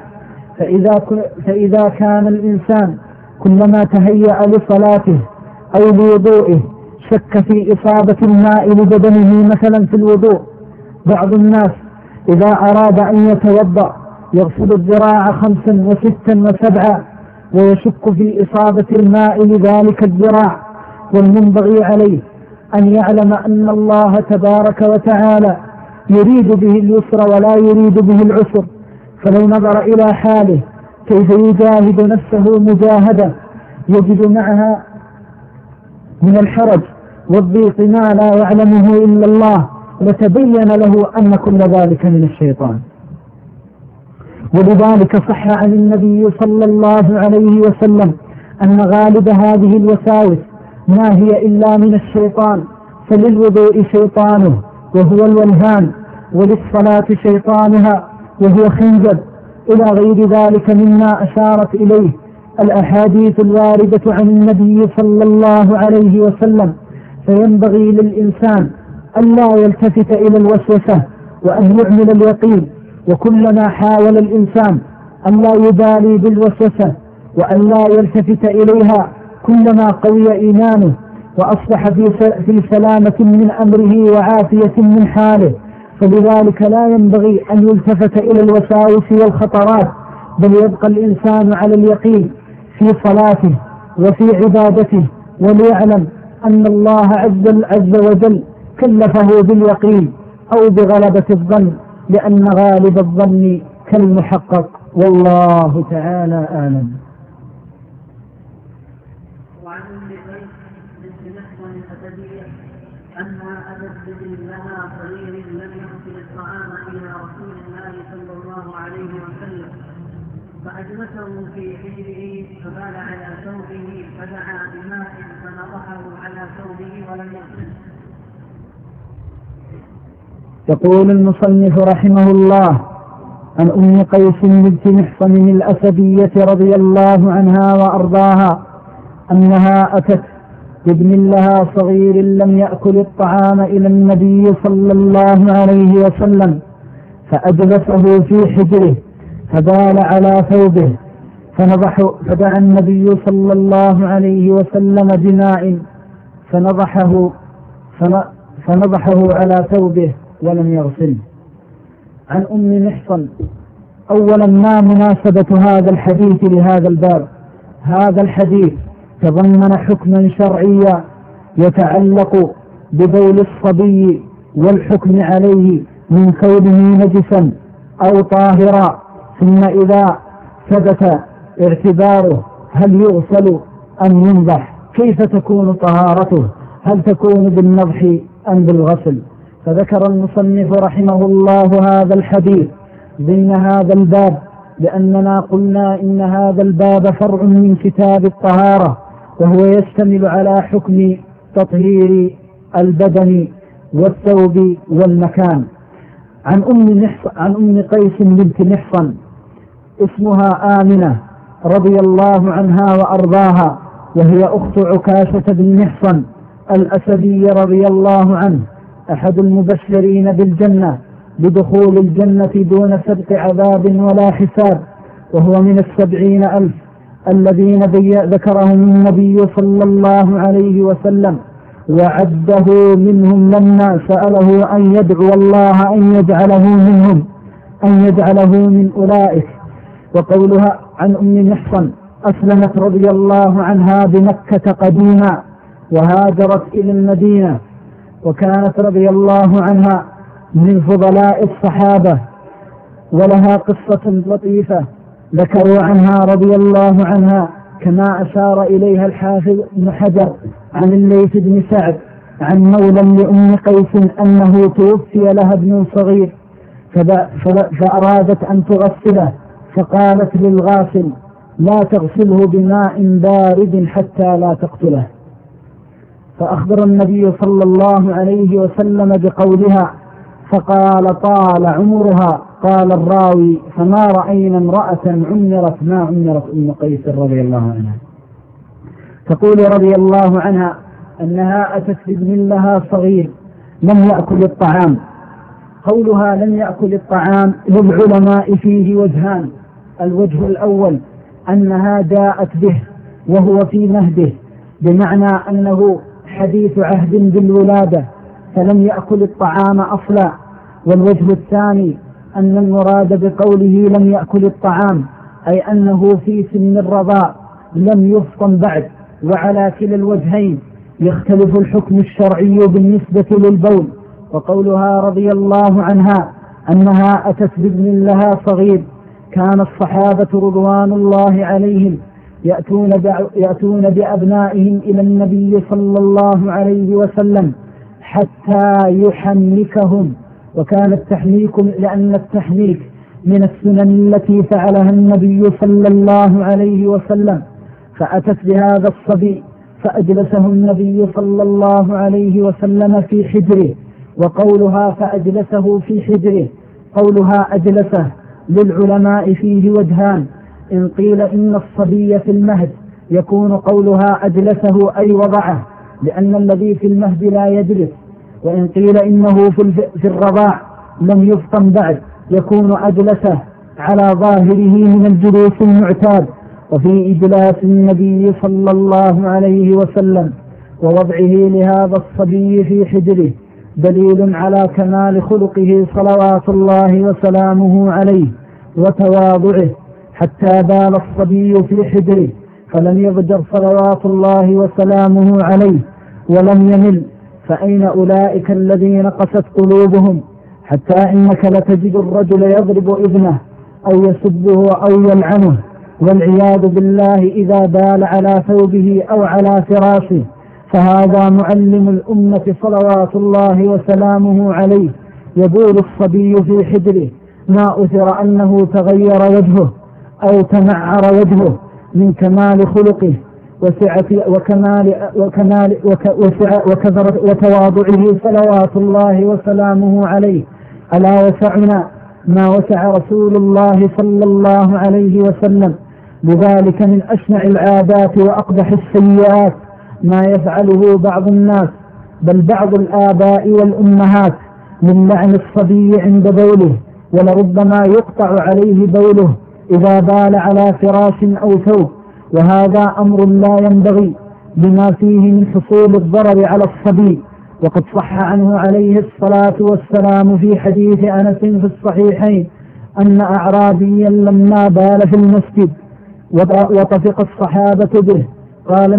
فإذا كان الإنسان كلما تهيأ لصلاته أو لوضوئه شك في إصابة الماء لبدنه مثلا في الوضوء. بعض الناس إذا أراد أن يتوضأ يغسل الذراع 5 و6 و7 ويشك في إصابة الماء لذلك الذراع، والمنبغي عليه أن يعلم أن الله تبارك وتعالى يريد به اليسر ولا يريد به العسر. فلو نظر إلى حاله كيف يجاهد نفسه مجاهدة يجد معها من الحرج والضيق ما لا يعلمه إلا الله لتبين له أن كل ذلك من الشيطان. ولذلك صح عن النبي صلى الله عليه وسلم أن غالب هذه الوساوس ما هي إلا من الشيطان. فللوضوء شيطانه وهو الولهان، وللصلاة شيطانها وهو خنزب، إلى غير ذلك مما أشارت إليه الأحاديث الواردة عن النبي صلى الله عليه وسلم. فينبغي للإنسان أن لا يلتفت إلى الوسوسة وأن يعمل اليقين. وكلما حاول الإنسان أن لا يبالي بالوسوسة وأن لا يلتفت إليها كلما قوي إيمانه وأصبح في سلامة من أمره وعافية من حاله. فلذلك لا ينبغي أن يلتفت إلى الوساوس والخطرات، بل يبقى الإنسان على اليقين في صلاته وفي عبادته، وليعلم أن الله عز وجل كلفه باليقين أو بغلبة الظن، لأن غالب الظن كالمحقق، والله تعالى أعلم. وعن ام قيس بنت محصن الاسديه انها اتت بابن لها صغير لم يأكل الطعام الى رسول الله صلى الله عليه وسلم فاجلسه في حجره فبال على ثوبه فدعا بماء فنضحه على ثوبه ولم يغسله. يقول المصنف رحمه الله عن ام قيس بنت محصن الاسديه رضي الله عنها وارضاها أنها أتت بابن لها صغير لم يأكل الطعام إلى النبي صلى الله عليه وسلم فأجلسه في حجره فبال على ثوبه فدعا النبي صلى الله عليه وسلم بماء فنضحه على ثوبه ولم يغسله. عن أم محصن. أولا، ما مناسبة هذا الحديث لهذا الباب؟ هذا الحديث تضمن حكما شرعيا يتعلق ببول الصبي والحكم عليه من كونه نجسا أو طاهرا، ثم إذا ثبت اعتباره هل يغسل أم ينضح، كيف تكون طهارته، هل تكون بالنضح أم بالغسل. فذكر المصنف رحمه الله هذا الحديث ضمن هذا الباب، لأننا قلنا إن هذا الباب فرع من كتاب الطهارة، وهو يشتمل على حكم تطهير البدن والثوب والمكان. عن أم قيس بنت محصن اسمها آمنة رضي الله عنها وأرضاها، وهي أخت عكاشة بن محصن الأسدي رضي الله عنه، أحد المبشرين بالجنة بدخول الجنة دون سبق عذاب ولا حساب، وهو من 70,000 الذين ذكرهم النبي صلى الله عليه وسلم، وعده منهم لما سأله أن يدعو الله أن يجعله من أولئك. وقولها عن أم محصن أسلمت رضي الله عنها بمكة قديما وهاجرت إلى المدينة، وكانت رضي الله عنها من فضلاء الصحابة، ولها قصة لطيفة ذكروا عنها رضي الله عنها كما أشار إليها الحافظ بن حجر عن الليث بن سعد عن مولى لأم قيس أنه توفي لها ابن صغير فأرادت أن تغسله، فقالت للغاسل لا تغسله بماء بارد حتى لا تقتله. فأخبر النبي صلى الله عليه وسلم بقولها فقال طال عمرها. قال الراوي فما رأينا امرأة عمرت ما عمرت أم قيس رضي الله عنها. تقول رضي الله عنها أنها أتت بابن لها صغير لم يأكل الطعام. قولها لم يأكل الطعام للعلماء فيه وجهان. الوجه الأول أنها جاءت به وهو في مهده، بمعنى أنه حديث عهد بالولادة فلم يأكل الطعام أصلا. والوجه الثاني أن المراد بقوله لم يأكل الطعام أي أنه في سن الرضاع لم يفطن بعد. وعلى كلا الوجهين يختلف الحكم الشرعي بالنسبة للبول. وقولها رضي الله عنها أنها أتت بابن لها صغير. كان الصحابة رضوان الله عليهم يأتون بأبنائهم إلى النبي صلى الله عليه وسلم حتى يحنكهم. وكان التحنيك لأن التحنيك من السنن التي فعلها النبي صلى الله عليه وسلم. فأتت بهذا الصبي فأجلسه النبي صلى الله عليه وسلم في حجره. وقولها فأجلسه في حجره، قولها أجلسه للعلماء فيه وجهان. إن قيل إن الصبي في المهد يكون قولها أجلسه أي وضعه، لأن الذي في المهد لا يجلس. وإن قيل إنه في الرضاع لم يفطن بعد يكون أجلسه على ظاهره من الجلوس المعتاد. وفي إجلاس النبي صلى الله عليه وسلم ووضعه لهذا الصبي في حجره دليل على كمال خلقه صلوات الله وسلامه عليه وتواضعه، حتى بال الصبي في حجره فلم يضجر صلوات الله وسلامه عليه ولم يمل. فأين أولئك الذين قست قلوبهم؟ حتى إنك لتجد الرجل يضرب ابنه أو يسبه أو يلعنه والعياذ بالله إذا بال على ثوبه أو على فراشه. فهذا معلم الأمة صلوات الله وسلامه عليه يبول الصبي في حجره، ما أثر أنه تغير وجهه أو تمعر وجهه من كمال خلقه وتواضعه صلوات الله وسلامه عليه. ألا وسعنا ما وسع رسول الله صلى الله عليه وسلم. لذلك من أشنع العادات وأقبح السيئات ما يفعله بعض الناس بل بعض الآباء والأمهات من لعن الصبي عند بوله، ولربما يقطع عليه بوله إذا بال على فراش أو ثوب. وهذا أمر لا ينبغي بما فيه من حصول الضرر على الصبي. وقد صح عنه عليه الصلاة والسلام في حديث أنس في الصحيحين أن أعرابيا لما بال في المسجد وطفق الصحابة به قال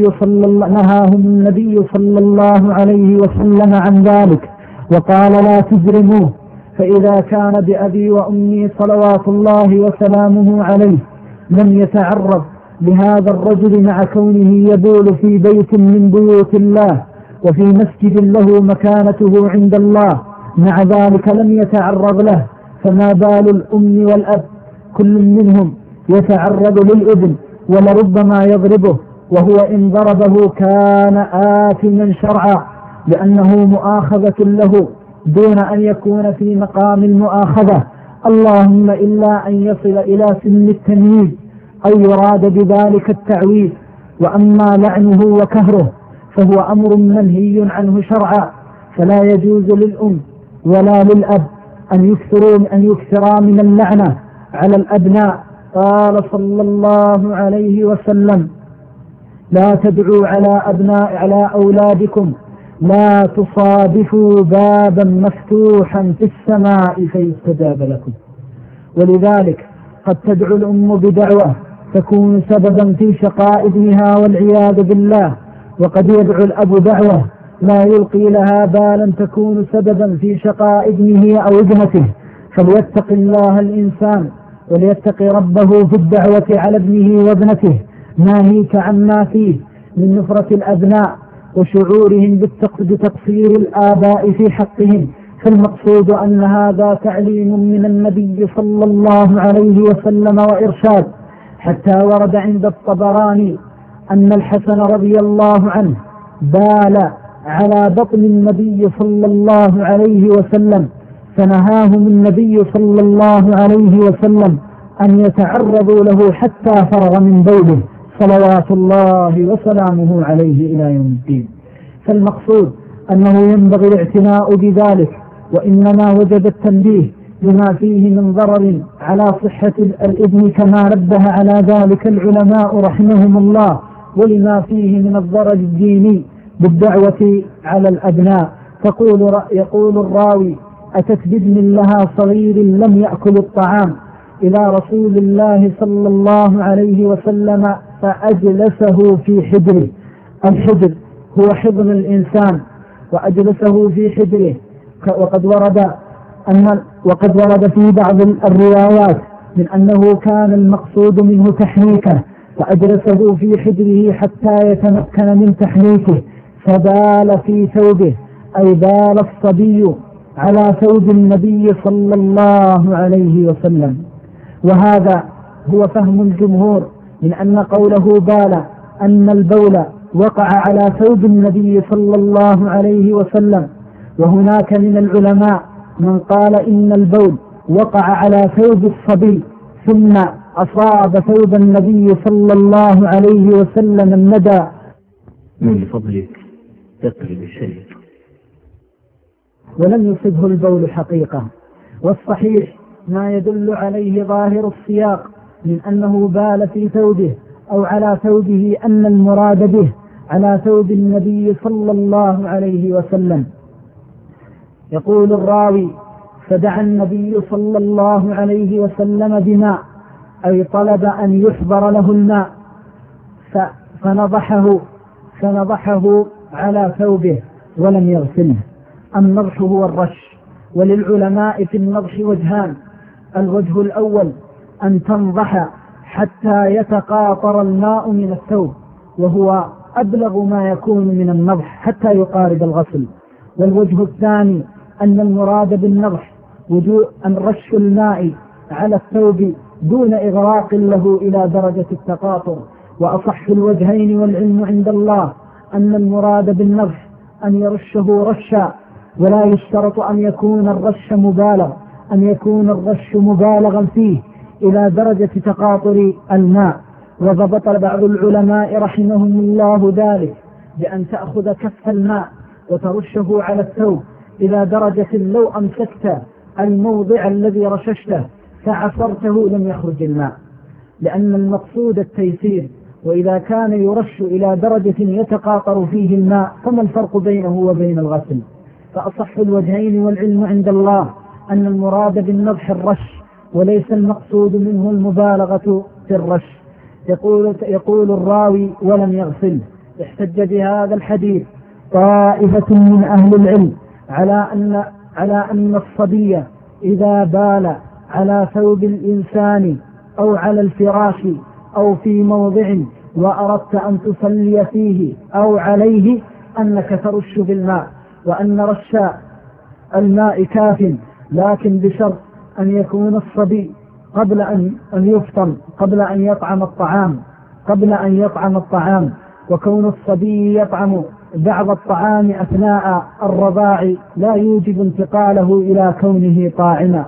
نهاهم النبي صلى الله عليه وسلم عن ذلك وقال لا تجرموه، فإذا كان بأبي وأمي صلوات الله وسلامه عليه لم يتعرض لهذا الرجل مع كونه يبول في بيت من بيوت الله وفي مسجد له مكانته عند الله، مع ذلك لم يتعرض له، فما بال الأم والأب كل منهم يتعرض للابن ولربما يضربه، وهو إن ضربه كان آثما شرعا لأنه مؤاخذة له دون أن يكون في مقام المؤاخذة، اللهم إلا أن يصل إلى سن التمييز أو يراد بذلك التعويض. وأما لعنه وكهره فهو أمر منهي عنه شرعا، فلا يجوز للأم ولا للأب أن يكثرا من اللعنة على الأبناء. قال صلى الله عليه وسلم لا تدعوا على أولادكم، لا تصادفوا بابا مفتوحا في السماء فيستجاب لكم. ولذلك قد تدعو الأم بدعوة تكون سببا في شقاء ابنها والعياذ بالله، وقد يدعو الأب دعوة لا يلقي لها بالا تكون سببا في شقاء ابنه أو ابنته. فليتق الله الإنسان وليتقي ربه في الدعوة على ابنه وابنته، ناهيك عما فيه من نفرة الأبناء وشعورهم بتقصير الآباء في حقهم. فالمقصود أن هذا تعليم من النبي صلى الله عليه وسلم وإرشاد، حتى ورد عند الطبراني أن الحسن رضي الله عنه بال على بطن النبي صلى الله عليه وسلم، فنهاهم النبي صلى الله عليه وسلم أن يتعرضوا له حتى فرغ من بوله صلوات الله وسلامه عليه إلى يوم الدين. فالمقصود أنه ينبغي الاعتناء بذلك، وإنما وجب التنبيه بما فيه من ضرر على صحة الابن كما نبه على ذلك العلماء رحمهم الله، ولما فيه من الضرر الديني بالدعوة على الأبناء. يقول الراوي أتت بابن لها صغير لم يأكل الطعام إلى رسول الله صلى الله عليه وسلم فأجلسه في حجره. الحجر هو حضن الإنسان وأجلسه في حجره، وقد ورد في بعض الروايات من أنه كان المقصود منه تحنيكه، فأجلسه في حجره حتى يتمكن من تحنيكه، فبال في ثوبه، أي بال الصبي على ثوب النبي صلى الله عليه وسلم. وهذا هو فهم الجمهور من أن قوله بال أن البول وقع على ثوب النبي صلى الله عليه وسلم. وهناك من العلماء من قال إن البول وقع على ثوب الصبي ثم أصاب ثوب النبي صلى الله عليه وسلم الندى. من فضلك تقرب الشيء. ولم يصبه البول حقيقة. والصحيح ما يدل عليه ظاهر السياق من أنه بال في ثوبه أو على ثوبه، أن المراد به على ثوب النبي صلى الله عليه وسلم. يقول الراوي: فدعا النبي صلى الله عليه وسلم بماء، أي طلب أن يحضر له الماء، فنضحه على ثوبه ولم يغسله. النضح هو الرش، وللعلماء في النضح وجهان: الوجه الأول أن تنضح حتى يتقاطر الماء من الثوب، وهو أبلغ ما يكون من النضح حتى يقارب الغسل. والوجه الثاني أن المراد بالنضح أن رش الماء على الثوب دون إغراق له إلى درجة التقاطر. وأصح الوجهين والعلم عند الله أن المراد بالنضح أن يرشه رشا، ولا يشترط أن يكون الرش مبالغا فيه إلى درجة تقاطر الماء. وضبط بعض العلماء رحمهم الله ذلك بأن تأخذ كف الماء وترشه على الثوب إلى درجة لو أمسكت الموضع الذي رششته فعصرته لم يخرج الماء، لأن المقصود التيسير. وإذا كان يرش إلى درجة يتقاطر فيه الماء فما الفرق بينه وبين الغسل؟ فأصح الوجهين والعلم عند الله أن المراد بالنضح الرش، وليس المقصود منه المبالغة في الرش. يقول الراوي: ولم يغسل. احتج بهذا الحديث طائفة من أهل العلم على أن الصبي إذا بال على ثوب الإنسان أو على الفراش أو في موضع وأردت أن تصلي فيه أو عليه أنك ترش بالماء، وأن رش الماء كاف، لكن بشرط أن يكون الصبي قبل أن يفطر، قبل أن يطعم الطعام. وكون الصبي يطعم بعض الطعام أثناء الرضاع لا يوجب انتقاله إلى كونه طاعما.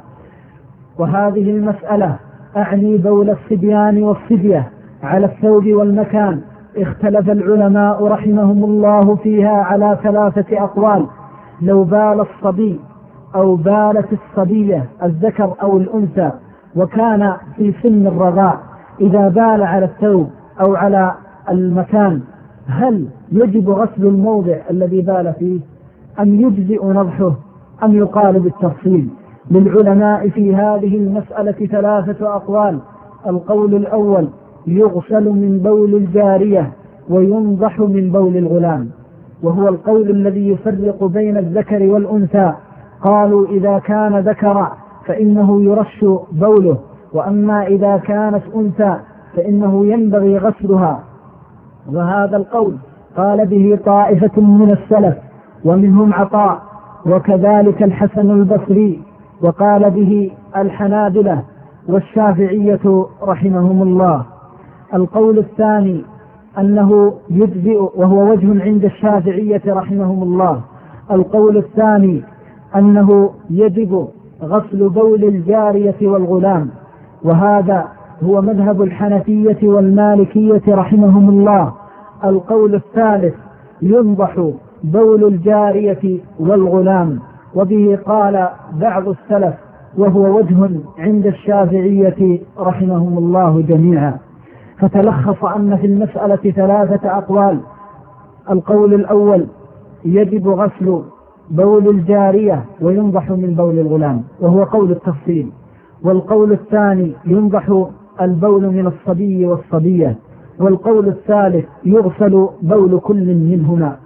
وهذه المسألة أعني بول الصبيان والصبية على الثوب والمكان اختلف العلماء رحمهم الله فيها على 3 أقوال. لو بال الصبي أو بالت الصبية الذكر أو الأنثى وكان في سن الرضاع، إذا بال على الثوب أو على المكان هل يجب غسل الموضع الذي بال فيه أم يجزئ نضحه أم يقال بالتفصيل؟ للعلماء في هذه المسألة 3 أقوال. القول الأول: يغسل من بول الجارية وينضح من بول الغلام، وهو القول الذي يفرق بين الذكر والأنثى. قالوا إذا كان ذكرا فإنه يرش بوله، وأما إذا كانت أنثى فإنه ينبغي غسلها. وهذا القول قال به طائفة من السلف ومنهم عطاء، وكذلك الحسن البصري، وقال به الحنابلة والشافعية رحمهم الله. القول الثاني أنه يجزئ، وهو وجه عند الشافعية رحمهم الله. القول الثاني أنه يجب غسل بول الجارية والغلام، وهذا هو مذهب الحنفية والمالكية رحمهم الله. القول الثالث: ينضح بول الجارية والغلام، وبه قال بعض السلف، وهو وجه عند الشافعية رحمهم الله جميعا. فتلخص أن في المسألة 3 أقوال. القول الأول: يجب غسل بول الجارية وينضح من بول الغلام، وهو قول التفصيل. والقول الثاني: ينضح البول من الصبي والصبية. والقول الثالث: يغسل بول كل منهما.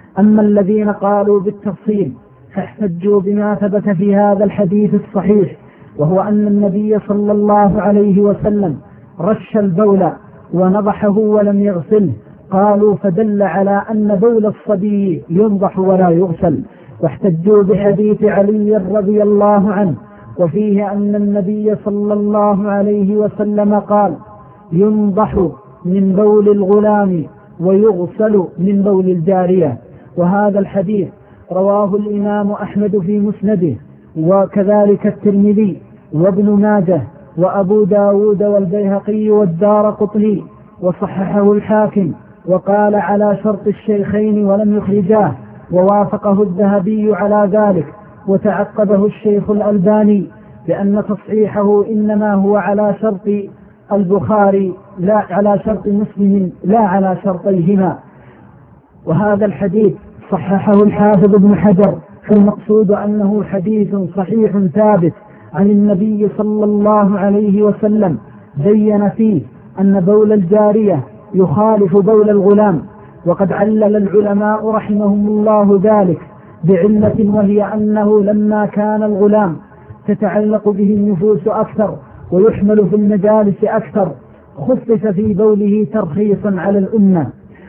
أما الذين قالوا بالتفصيل فاحتجوا بما ثبت في هذا الحديث الصحيح، وهو أن النبي صلى الله عليه وسلم رش البول ونضحه ولم يغسله، قالوا فدل على أن بول الصبي ينضح ولا يغسل. واحتجوا بحديث علي رضي الله عنه وفيه أن النبي صلى الله عليه وسلم قال ينضح من بول الغلام ويغسل من بول الجارية. وهذا الحديث رواه الإمام أحمد في مسنده، وكذلك الترمذي وابن ماجه وأبو داود والبيهقي والدارقطني، وصححه الحاكم وقال على شرط الشيخين ولم يخرجاه، ووافقه الذهبي على ذلك، وتعقبه الشيخ الألباني بأن تصحيحه إنما هو على شرط البخاري لا على شرط مسلم لا على شرطيهما. وهذا الحديث صححه الحافظ ابن حجر، فالمقصود أنه حديث صحيح ثابت عن النبي صلى الله عليه وسلم بين فيه أن بول الجارية يخالف بول الغلام. وقد علل العلماء رحمهم الله ذلك بعلة، وهي أنه لما كان الغلام تتعلق به النفوس أكثر ويحمل في المجالس أكثر خصص في بوله ترخيصا على الأمة.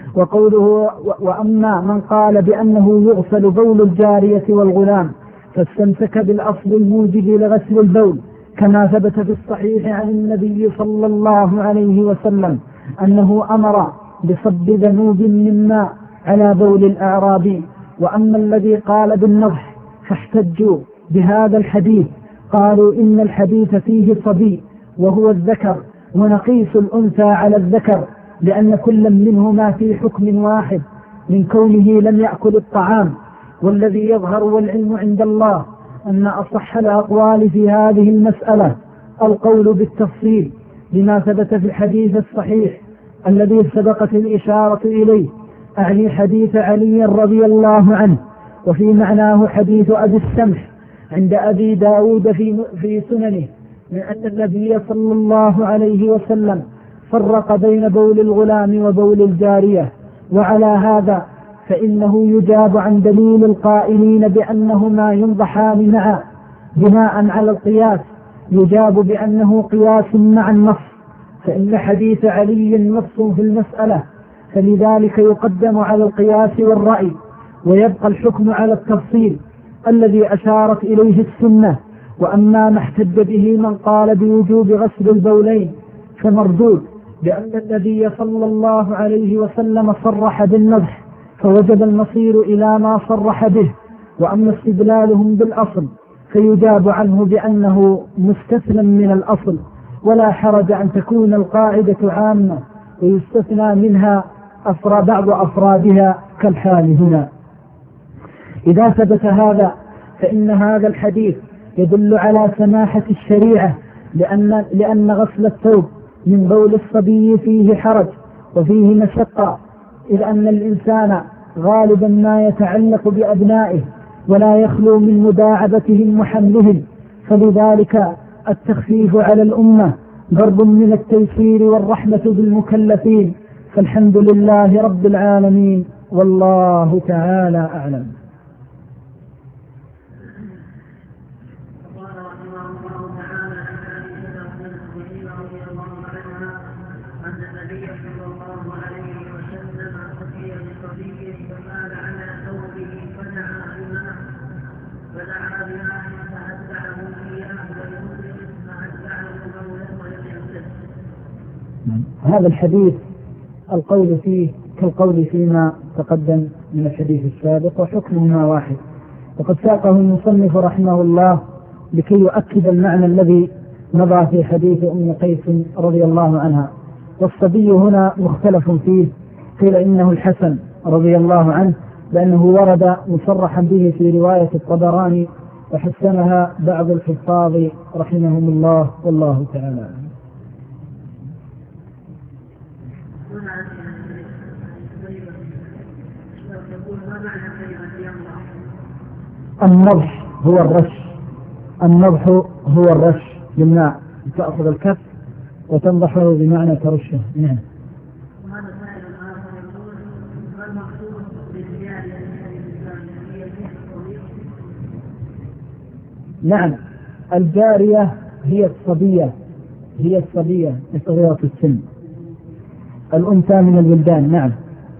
وقوله وأما من قال بأنه يغسل بول الجارية والغلام فاستمسك بالأصل الموجب لغسل البول، كما ثبت في الصحيح عن النبي صلى الله عليه وسلم أنه أمر بصب ذنوب من ماء على بول الأعرابي. وأما الذي قال بالنضح فاحتجوا بهذا الحديث، قالوا إن الحديث فيه صبي وهو الذكر، ونقيس الأنثى على الذكر، لأن كل منهما في حكم واحد من كونه لم يأكل الطعام. والذي يظهر والعلم عند الله أن أصح الأقوال في هذه المسألة القول بالتفصيل لما ثبت في الحديث الصحيح الذي سبقت الإشارة إليه، أعني حديث علي رضي الله عنه. وفي معناه حديث أبي السمح عند أبي داود في سننه من أن النبي صلى الله عليه وسلم فرق بين بول الغلام وبول الجارية. وعلى هذا فإنه يجاب عن دليل القائلين بأنهما ينضحان معا بناء على القياس، يجاب بأنه قياس مع النص، فإن حديث علي نص في المسألة، فلذلك يقدم على القياس والرأي، ويبقى الحكم على التفصيل الذي أشارت إليه السنة. وأما ما احتج به من قال بوجوب غسل البولين فمردود، لأن النبي صلى الله عليه وسلم صرح بالنضح، فوجب المصير إلى ما صرح به. وأما استدلالهم بالأصل فيجاب عنه بأنه مستثنى من الأصل، ولا حرج أن تكون القاعدة عامة ويستثنى منها بعض أفرادها كالحال هنا. إذا ثبت هذا فإن هذا الحديث يدل على سماحة الشريعة، لأن غسل الثوب من بول الصبي فيه حرج وفيه مشقة، إذ أن الإنسان غالبا ما يتعلق بأبنائه ولا يخلو من مداعبتهم وحملهم، فلذلك التخفيف على الأمة ضرب من التيسير والرحمة بالمكلفين. فالحمد لله رب العالمين، والله تعالى أعلم. هذا الحديث القول فيه كالقول فيما تقدم من الحديث السابق، وحكمهما واحد. وقد ساقه المصنف رحمه الله لكي يؤكد المعنى الذي مضى في حديث أم قيس رضي الله عنها. والصبي هنا مختلف فيه، قيل إنه الحسن رضي الله عنه لأنه ورد مصرحا به في رواية الطبراني، وحسنها بعض الحفاظ رحمهم الله، والله تعالى. النضح هو الرش، النضح هو الرش بالماء، تأخذ الكف وتنضحه بمعنى ترشه. نعم. وهذا سائل آخر يقول ما المقصود بالزيادة نعم، الجارية هي الصبية صغيرة السن، الأنثى من الولدان. نعم.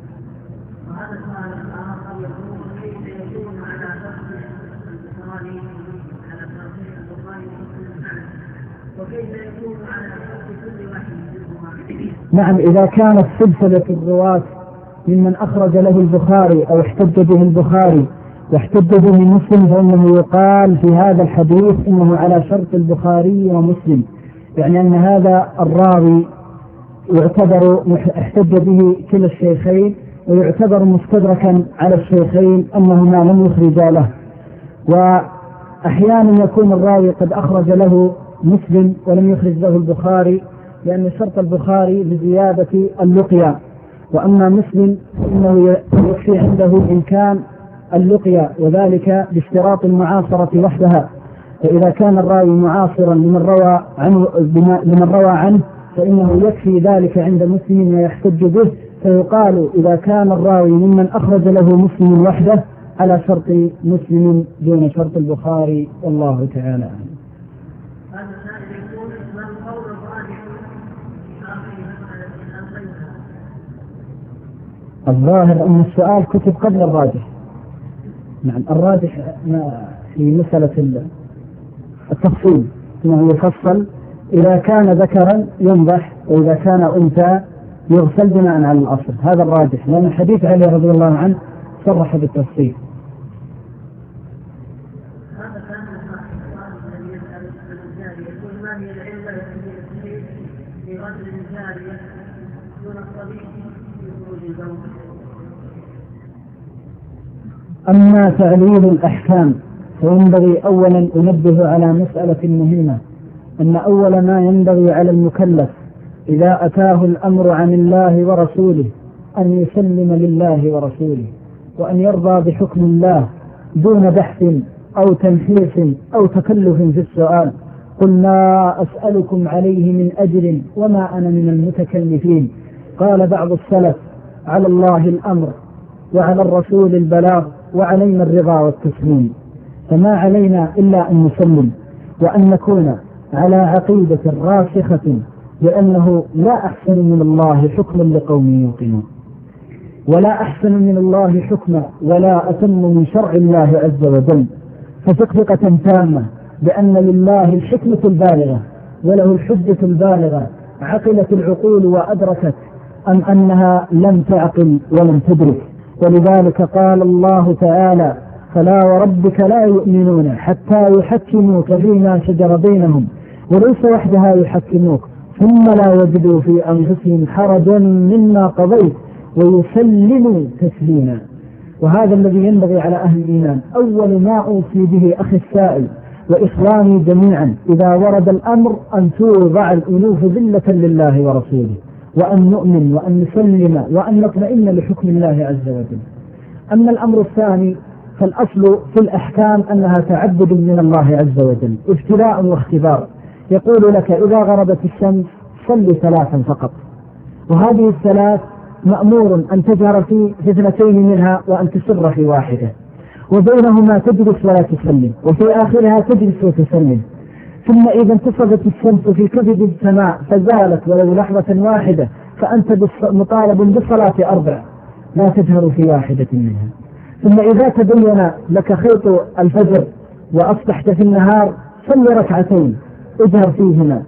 نعم، إذا كانت سلسلة الرواة ممن أخرج له البخاري أو احتج به البخاري واحتج به مسلم فإنه يقال في هذا الحديث إنه على شرط البخاري ومسلم، يعني أن هذا الراوي يعتبر احتج به كلا الشيخين ويعتبر مستدركا على الشيخين أنهما لم يخرجا له. وأحيانا يكون الراوي قد أخرج له مسلم ولم يخرج له البخاري، لأن شرط البخاري لزيادة اللقيا، وأما مسلم فإنه يكفي عنده إمكان اللقيا، وذلك باشتراط المعاصرة وحدها. فإذا كان الراوي معاصرا لمن روى عنه فإنه يكفي ذلك عند مسلم ويحتج به، فيقال إذا كان الراوي ممن أخرج له مسلم وحده على شرط مسلم دون شرط البخاري، والله تعالى أعلم. الظاهر أن السؤال كتب قبل الراجح. نعم، الراجح في مسألة التفصيل أنه يفصل إذا كان ذكرا ينضح وإذا كان أنثى يغسل بناء على الأصل، هذا الراجح، لأن حديث علي رضي الله عنه صرح بالتفصيل. أما تعليل الأحكام فينبغي أولا أنبه على مسألة مهمة، أن أول ما ينبغي على المكلف إذا أتاه الأمر عن الله ورسوله أن يسلم لله ورسوله، وأن يرضى بحكم الله دون بحث أو تمحيص أو تكلف في السؤال. قل لا أسألكم عليه من أجر وما أنا من المتكلفين. قال بعض السلف: على الله الأمر وعلى الرسول البلاغ وعلينا الرضا والتسليم. فما علينا إلا أن نسلم وأن نكون على عقيدة راسخة لأنه لا أحسن من الله حكما لقوم يوقنون، ولا أحسن من الله حكما ولا أتم من شرع الله عز وجل. فثقة تامة بأن لله الحكمة البالغة وله الحجة البالغة، عقلت العقول وأدركت أم أنها لم تعقل ولم تدرك. ولذلك قال الله تعالى: فلا وربك لا يؤمنون حتى يحكموك فيما شجر بينهم، وليس وحدها يحكموك ثم لا يجدوا في أنفسهم حرجا مما قضيت ويسلموا تسليما. وهذا الذي ينبغي على أهل الإيمان. أول ما أوصي به أخي السائل وإخواني جميعا إذا ورد الأمر أن توضع الألوف ذلة لله ورسوله، وأن نؤمن وأن نسلم وأن نطمئن لحكم الله عز وجل. أما الأمر الثاني فالأصل في الأحكام أنها تعبد من الله عز وجل، ابتلاء واختبار. يقول لك: إذا غربت الشمس صل 3 فقط، وهذه الثلاث مأمور أن تجهر في 2 منها وأن تسر في 1، وبينهما تجلس ولا تسلم، وفي آخرها تجلس وتسلم. ثم إذا انتصبت الشمس في كبد السماء فزالت ولو لحظة واحدة فأنت مطالب بالصلاة 4 لا تجهر في 1 منها. ثم إذا تبين لك خيط الفجر وأصبحت في النهار صل 2 ركعتين اجهر فيهما.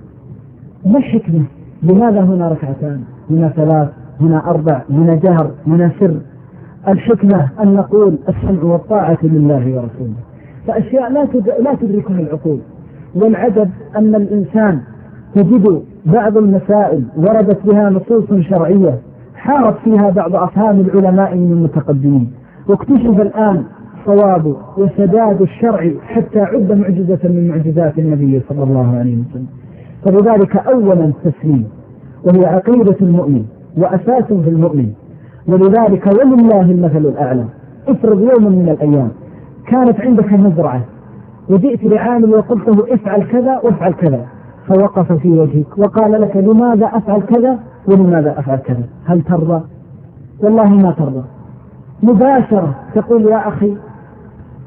ما الحكمة؟ لماذا هنا 2 هنا 3 هنا 4 هنا جهر هنا سر؟ الحكمة أن نقول السمع والطاعة لله ورسوله، فأشياء لا تدركها العقول. والعجب أن الإنسان تجد بعض المسائل وردت بها نصوص شرعية حارت فيها بعض أفهام العلماء من المتقدمين، واكتشف الآن صواب وسداد الشرع حتى عد معجزة من معجزات النبي صلى الله عليه وسلم. فلذلك أولا التسليم، وهي عقيدة المؤمن وأساس في المؤمن. ولذلك ولله المثل الأعلى. افرض يوما من الأيام كانت عندك مزرعة وجئت لعامل وقلت له افعل كذا وافعل كذا، فوقف في وجهك وقال لك: لماذا أفعل كذا ولماذا أفعل كذا؟ هل ترضى؟ والله ما ترضى. مباشرة تقول: يا أخي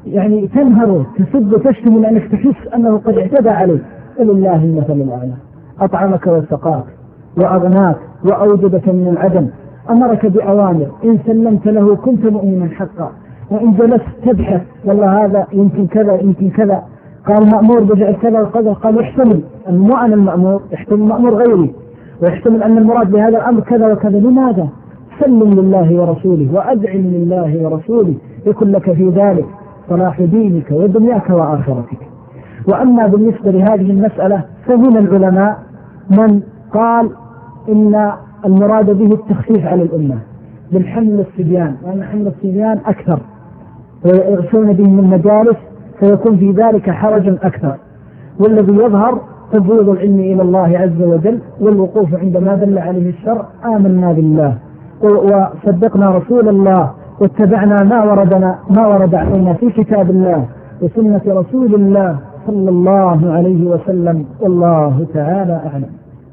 يعني تنهره تسب وتشتم لأنك تحس أنه قد اعتدى عليك. ولله المثل الأعلى، أطعمك وسقاك وأغناك وأوجدك من العدم، أمرك بأوامر إن سلمت له كنت مؤمنا حقا، وإن جلست تبحث والله هذا يمكن كذا يمكن كذا، قال مأمور بفعل كذا وكذا، قال يحتمل أن مو أنا المأمور، يحتمل مأمور غيري، ويحتمل أن المراد بهذا الأمر كذا وكذا. لماذا؟ سلم لله ورسوله وأذعن لله ورسوله يكن لك في ذلك صلاح دينك ودنياك وآخرتك. وأما بالنسبة لهذه المسألة فمن العلماء من قال إن المراد به التخفيف على الأمة بالحمل الصبيان، وأن حمل الصبيان أكثر ويغشون به من المجالس فيكون في ذلك حرج أكثر. والذي يظهر تفويض العلم إلى الله عز وجل والوقوف عندما دل عليه الشرع. آمنا بالله وصدقنا رسول الله واتبعنا ما ورد علينا في كتاب الله وسنة رسول الله صلى الله عليه وسلم، والله تعالى أعلم.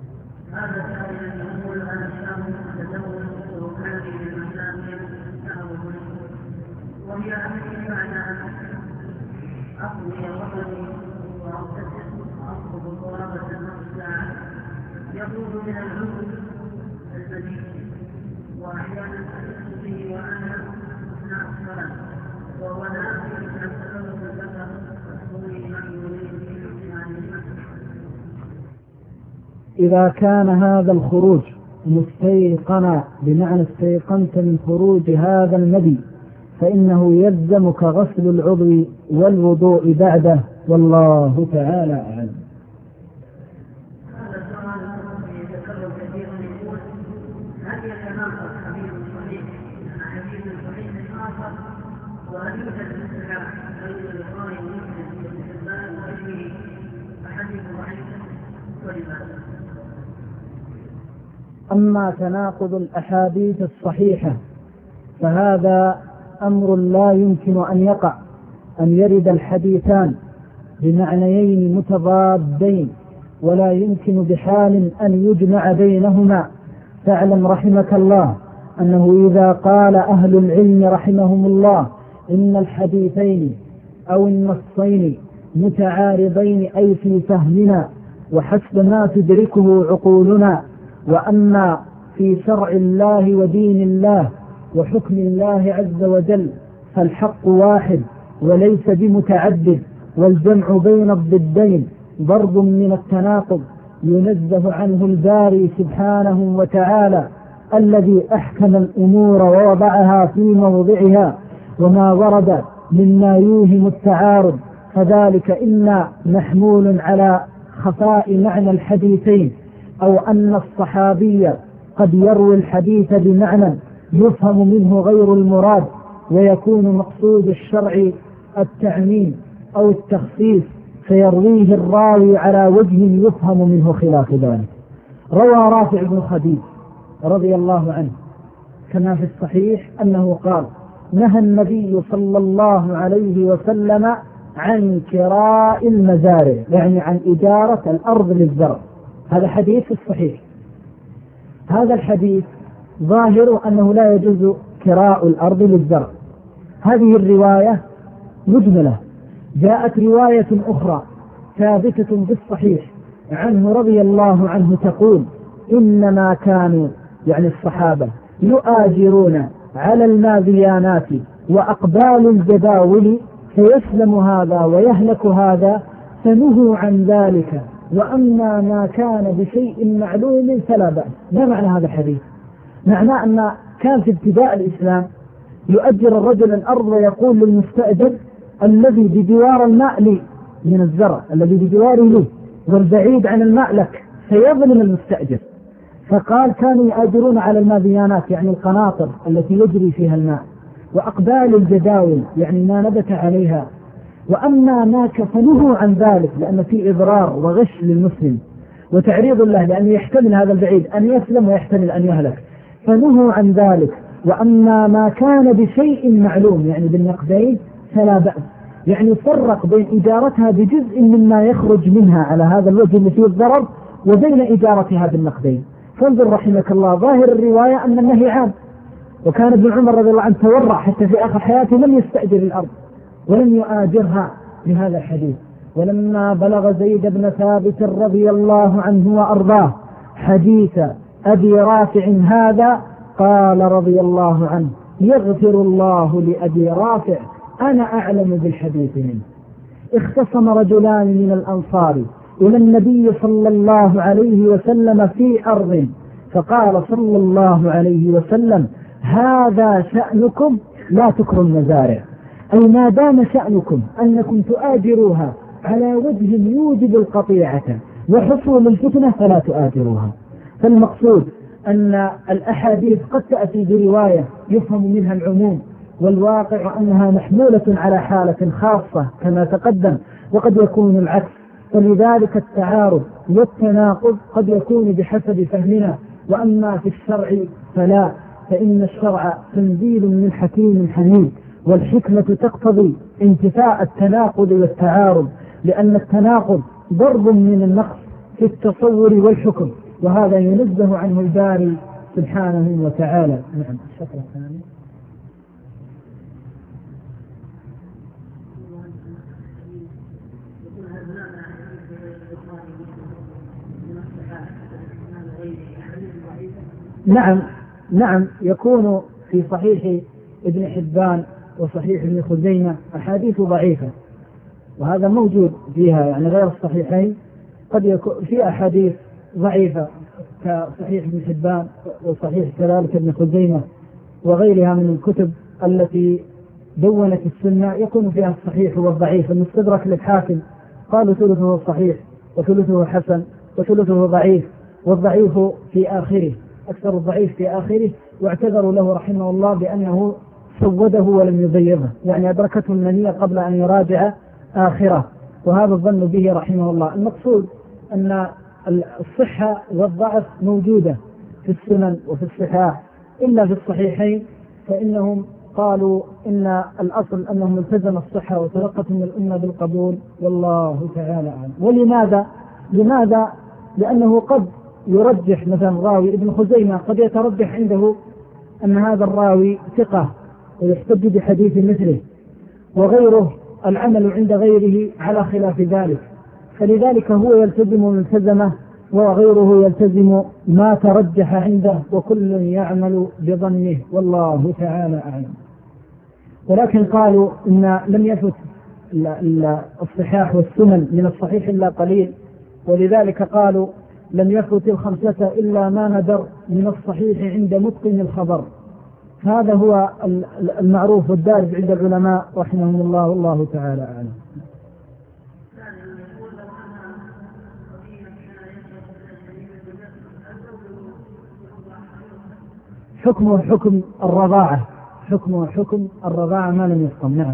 يخرج من العمر البديع واحيانا تحدث به وانا اثناء الصلاه وهو نافع من تسلط البشر والصوم من يريد إذا كان هذا الخروج مستيقنا بمعنى استيقنت من خروج هذا المدي فإنه يلزمك غسل العضو والوضوء بعده، والله تعالى أعلم. أما تناقض الأحاديث الصحيحة فهذا أمر لا يمكن أن يقع، أن يرد الحديثان بمعنيين متضادين ولا يمكن بحال أن يجمع بينهما. فاعلم رحمك الله أنه إذا قال أهل العلم رحمهم الله إن الحديثين أو النصين متعارضين أي في فهمنا وحسب ما تدركه عقولنا، وأما في شرع الله ودين الله وحكم الله عز وجل فالحق واحد وليس بمتعدد، والجمع بين الضدين ضرب من التناقض ينزه عنه الباري سبحانه وتعالى الذي أحكم الأمور ووضعها في موضعها، وما ورد مما يوهم التعارض فذلك إما محمول على خفاء معنى الحديثين، أو أن الصحابي قد يروي الحديث بمعنى يفهم منه غير المراد ويكون مقصود الشرع التعميم أو التخصيص فيرويه الراوي على وجه يفهم منه خلاف ذلك. روى رافع بن خديج رضي الله عنه كما في الصحيح أنه قال نهى النبي صلى الله عليه وسلم عن كراء المزارع، يعني عن إجارة الأرض للزرع. هذا حديث في الصحيح. هذا الحديث ظاهر أنه لا يجوز كراء الأرض للزرع. هذه الرواية مجملة. جاءت رواية أخرى ثابتة بالصحيح عنه رضي الله عنه تقول إنما كانوا يعني الصحابة يؤاجرون على الماذيانات وأقبال الجداول فيسلم هذا ويهلك هذا فنهوا عن ذلك، وأما ما كان بشيء معلوم فلا بأس. ما معنى هذا الحديث؟ معناه أن كان في ابتداء الإسلام يؤجر الرجل الأرض ويقول للمستأجر الذي بجوار الماء لي من الزرع الذي بجواره له والبعيد عن الماء لك، فيظلم المستأجر. فقال كانوا يؤجرون على الماذيانات يعني القناطر التي يجري فيها الماء، وأقبال الجداول يعني ما نبت عليها، وأما ما كفنوه عن ذلك لأن في إضرار وغش للمسلم وتعريض له لأنه يحتمل هذا البعيد أن يسلم ويحتمل أن يهلك، فنهوا عن ذلك. وأما ما كان بشيء معلوم يعني بالنقدين فلا بأس، يعني فرق بين إجارتها بجزء مما يخرج منها على هذا الوجه اللي فيه الضرر وبين إجارتها بالنقدين. فانظر رحمك الله ظاهر الرواية أن النهي عام، وكان ابن عمر رضي الله عنه تورع حتى في آخر حياته لم يستأجر الأرض ولم يؤاجرها بهذا الحديث. ولما بلغ زيد بن ثابت رضي الله عنه وأرضاه حديث أبي رافع هذا قال رضي الله عنه: يغفر الله لأبي رافع، أنا أعلم بالحديث منه. اختصم رجلان من الأنصار إلى النبي صلى الله عليه وسلم في أرض، فقال صلى الله عليه وسلم: هذا شأنكم لا تكروا المزارع، أي ما دام شأنكم أنكم تؤاجروها على وجه يوجب القطيعة وحصول الفتنة فلا تؤاجروها. فالمقصود أن الأحاديث قد تأتي برواية يفهم منها العموم، والواقع أنها محمولة على حالة خاصة كما تقدم، وقد يكون العكس. فلذلك التعارض والتناقض قد يكون بحسب فهمنا، وأما في الشرع فلا، فإن الشرع تنزيل من حكيم حميد، والحكمة تقتضي انتفاء التناقض والتعارض، لأن التناقض ضرب من النقص في التصور والحكم، وهذا ينزه عنه الباري سبحانه وتعالى. نعم. الشكر الثاني. نعم يكون في صحيح ابن حبان وصحيح ابن خزيمة أحاديث ضعيفة، وهذا موجود فيها، يعني غير الصحيحين قد يكون في أحاديث ضعيفة كصحيح ابن حبان وصحيح كذلك ابن خزيمة وغيرها من الكتب التي دونت السنة، يكون فيها الصحيح والضعيف. المستدرك للحاكم قالوا ثلثه صحيح وثلثه حسن وثلثه ضعيف، والضعيف في آخره، أكثر الضعيف في آخره، واعتذروا له رحمه الله بأنه سوده ولم يبيضه، يعني أدركته المنية قبل أن يراجع آخره، وهذا الظن به رحمه الله. المقصود أن الصحة والضعف موجودة في السنن وفي الصحاح، إلا في الصحيحين فإنهم قالوا إن الأصل أنهم التزم الصحة وتلقتهم الأمة بالقبول، والله تعالى أعلم. لماذا؟ لأنه قد يرجح مثلا راوي ابن خزيمة، قد يترجح عنده أن هذا الراوي ثقة ويحتج بحديث مثله، وغيره العمل عند غيره على خلاف ذلك، فلذلك هو يلتزم ملتزمه وغيره يلتزم ما ترجح عنده، وكل يعمل بظنه، والله تعالى أعلم. ولكن قالوا إن لم يفت الصحاح والسنن من الصحيح إلا قليل، ولذلك قالوا لم يفت الخمسة إلا ما ندر من الصحيح عند متقن الخبر. هذا هو المعروف والدارج عند العلماء رحمهم الله، والله تعالى أعلم. حكمه حكم الرضاعة، حكمه حكم الرضاعة ما لم يفهم. نعم.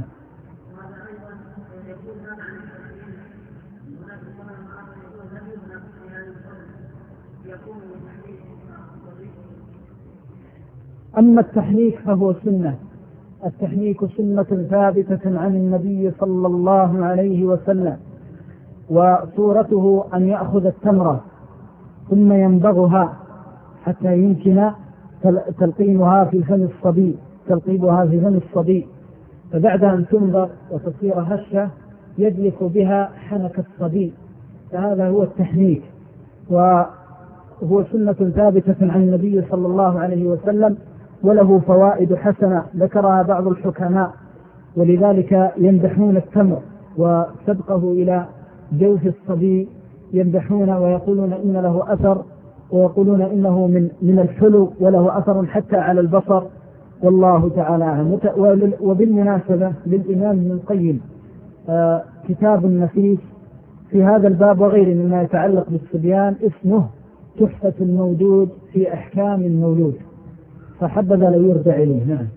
أما التحنيك فهو سنة، التحنيك سنة ثابتة عن النبي صلى الله عليه وسلم، وصورته أن يأخذ التمرة ثم ينبغها حتى يمكن تلقيمها في فم الصبي، تلقيبها في فم الصبي، فبعد أن تنبغ وتصير هشة يدلك بها حنك الصبي، فهذا هو التحنيك، وهو سنة ثابتة عن النبي صلى الله عليه وسلم، وله فوائد حسنة ذكرها بعض الحكماء، ولذلك يمدحون التمر وسبقه إلى جوف الصبي، يمدحون ويقولون إن له أثر، ويقولون إنه من الحلو وله أثر حتى على البصر، والله تعالى أعلم. وبالمناسبة للإمام ابن القيم كتاب نفيس في هذا الباب وغيره مما يتعلق بالصبيان اسمه تحفة المولود في أحكام المولود، فحبذا لو يرجع إليه. نعم.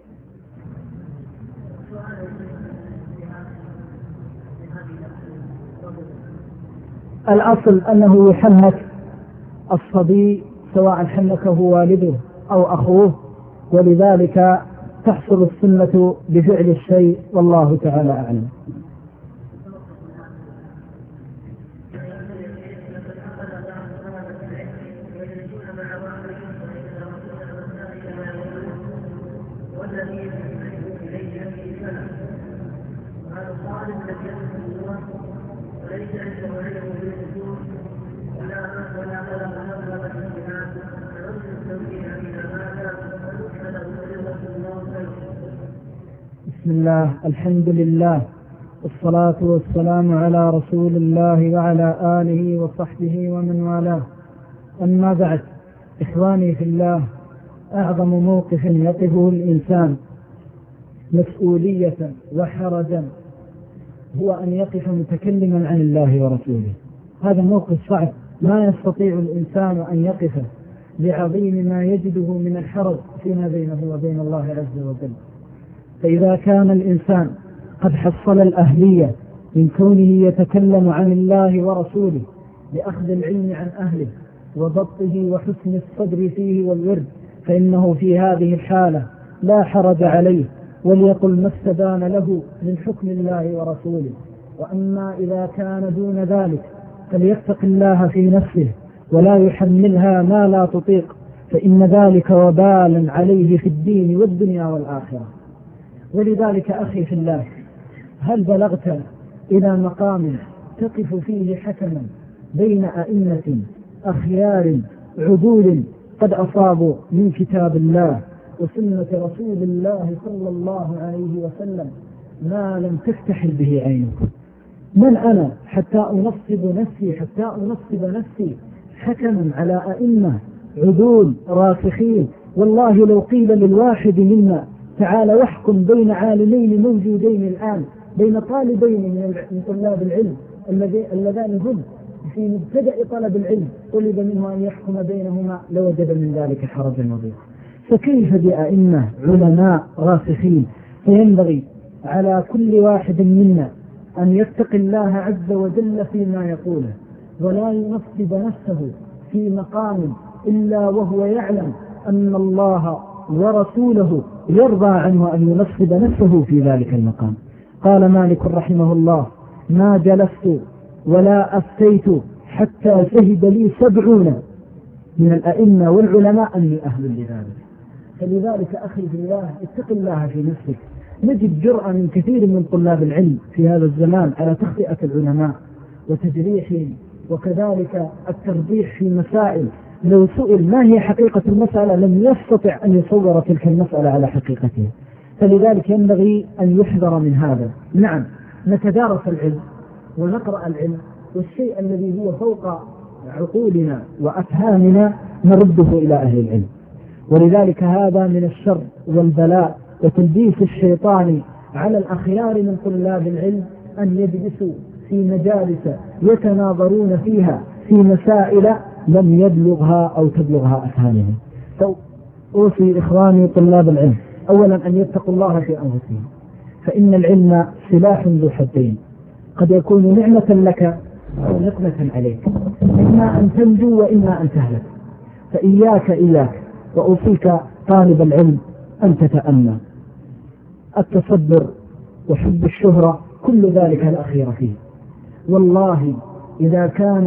الأصل أنه يحنك الصبي سواء حنكه والده أو أخوه، ولذلك تحصل السنة بفعل الشيء، والله تعالى أعلم. هذا الطالب الذي يدرس اللغة وليس عنده علم بالأصول ولا بلغ مبلغ الاجتهاد فيرد التوجيه إلى ماذا فله رضا الله. بسم الله، الحمد لله، والصلاة والسلام على رسول الله وعلى آله وصحبه ومن والاه. أما بعد، إخواني في الله، أعظم موقف يقفه الإنسان مسؤولية وحرجا هو أن يقف متكلما عن الله ورسوله. هذا موقف صعب ما يستطيع الإنسان أن يقف لعظيم ما يجده من الحرج فيما بينه وبين الله عز وجل. فإذا كان الإنسان قد حصل الأهلية من كونه يتكلم عن الله ورسوله لأخذ العلم عن أهله وضبطه وحسن الصدر فيه والورد، فإنه في هذه الحالة لا حرج عليه وليقل ما استبان له من حكم الله ورسوله. وأما إذا كان دون ذلك فليتق الله في نفسه ولا يحملها ما لا تطيق، فإن ذلك وبال عليه في الدين والدنيا والآخرة. ولذلك أخي في الله، هل بلغت إلى مقام تقف فيه حكما بين أئمة أخيار عدول قد أصابوا من كتاب الله وسنة رسول الله صلى الله عليه وسلم ما لم تفتح به عينك؟ من أنا حتى أنصب نفسي حكما على أئمة عدول راسخين؟ والله لو قيل للواحد منا تعال واحكم بين عالمين موجودين الآن، بين طالبين من طلاب العلم اللذان هم في مبتدأ طلب العلم، طلب منه أن يحكم بينهما لوجد من ذلك حرجا وضيقا، فكيف بأئمة علماء راسخين؟ فينبغي على كل واحد منا أن يتقي الله عز وجل فيما يقوله، ولا ينصب نفسه في مقام إلا وهو يعلم أن الله ورسوله يرضى عنه أن ينصب نفسه في ذلك المقام. قال مالك رحمه الله: ما جلست ولا أفتيت حتى شهد لي 70 من الأئمة والعلماء أني أهل لذلك. فلذلك أخي بالله، اتق الله في نفسك. نجد جرأة من كثير من طلاب العلم في هذا الزمان على تخطئة العلماء وتجريحهم، وكذلك الترجيح في مسائل لو سئل ما هي حقيقة المسألة لم يستطع أن يصور تلك المسألة على حقيقتها. فلذلك ينبغي أن يحذر من هذا. نعم، نتدارس العلم ونقرأ العلم، والشيء الذي هو فوق عقولنا وأفهامنا نرده إلى أهل العلم. ولذلك هذا من الشر والبلاء وتلبيس الشيطان على الأخيار من طلاب العلم أن يجلسوا في مجالس يتناظرون فيها في مسائل لم يبلغها أو تبلغها أفهامهم. فأوصي إخواني طلاب العلم أولا أن يتقوا الله في أنفسهم، فإن العلم سلاح ذو حدين، قد يكون نعمة لك أو نقمة عليك، إما أن تنجو وإما أن تهلك. فإياك وأوصيك طالب العلم أن تتأمل التصدر وحب الشهرة، كل ذلك الأخير فيه. والله إذا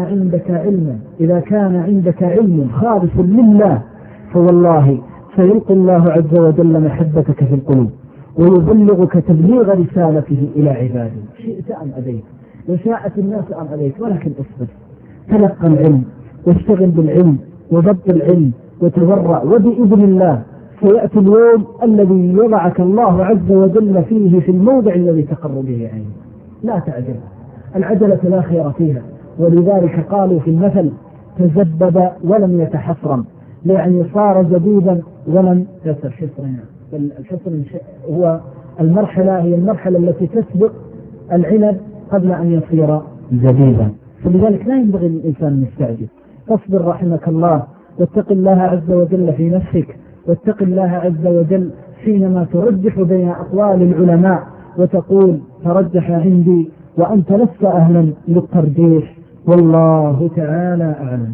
كان عندك علم خالص لله فوالله سيلقي الله عز وجل محبتك في القلوب ويبلغك تبليغ رسالته إلى عباده، شئت أم أبيت، وشاءت الناس أم أبيت، ولكن اصبر، تلقى العلم واشتغل بالعلم وضبط العلم وتورع، وبإذن الله سيأتي اليوم الذي يضعك الله عز وجل فيه في الموضع الذي تقر به عينه. لا تعجل، العجلة لا خير فيها. ولذلك قالوا في المثل: تزبب ولم يتحصرم، يعني صار زبيبا ولم يصر حصرا. الحصر هو هي المرحلة التي تسبق العنب قبل أن يصير زبيبا. فلذلك لا ينبغي للإنسان أن يستعجل. فاصبر رحمك الله، واتق الله عز وجل في نفسك، واتق الله عز وجل حينما ترجح بين أقوال العلماء وتقول ترجح عندي وأنت لست أهلا للترجيح، والله تعالى أعلم.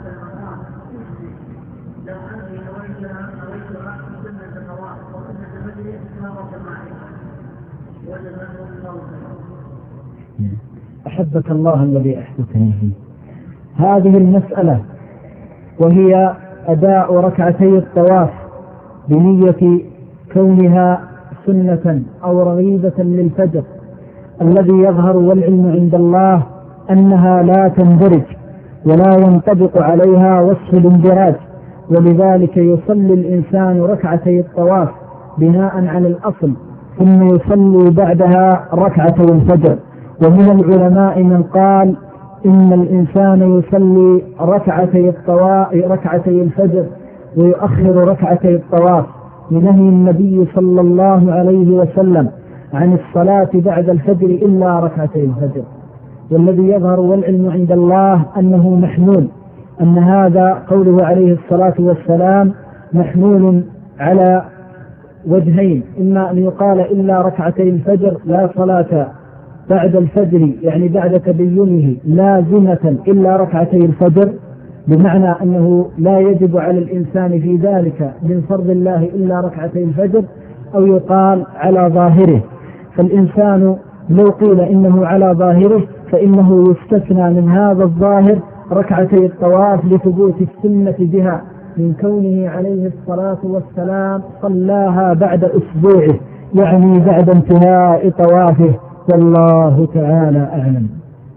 لو أني نويتها سنة الرواح وسنة أحبك الله الذي أحببتني فيه. هذه المسألة وهي أداء ركعتي الطواف بنية كونها سنة أو رغيبة للفجر، الذي يظهر والعلم عند الله أنها لا تندرج ولا ينطبق عليها وصف الاندراج، ولذلك يصلي الإنسان ركعتي الطواف بناء على الأصل، ثم يصلي بعدها ركعتي الفجر. ومن العلماء من قال إن الإنسان يصلي ركعتي الفجر ويؤخر ركعتي الطواف لنهي النبي صلى الله عليه وسلم عن الصلاة بعد الفجر إلا ركعتي الفجر. والذي يظهر والعلم عند الله أنه محمول، أن هذا قوله عليه الصلاة والسلام محمول على وجهين: إما أن يقال إلا ركعتي الفجر لا صلاة بعد الفجر، يعني بعد تبينه لازمة إلا ركعتي الفجر، بمعنى أنه لا يجب على الإنسان في ذلك من فرض الله إلا ركعتي الفجر، أو يقال على ظاهره. فالإنسان لو قيل إنه على ظاهره فإنه يستثنى من هذا الظاهر ركعتي الطواف لثبوت السنة بها، من كونه عليه الصلاة والسلام صلاها بعد أسبوعه، يعني بعد انتهاء طوافه، والله تعالى أعلم.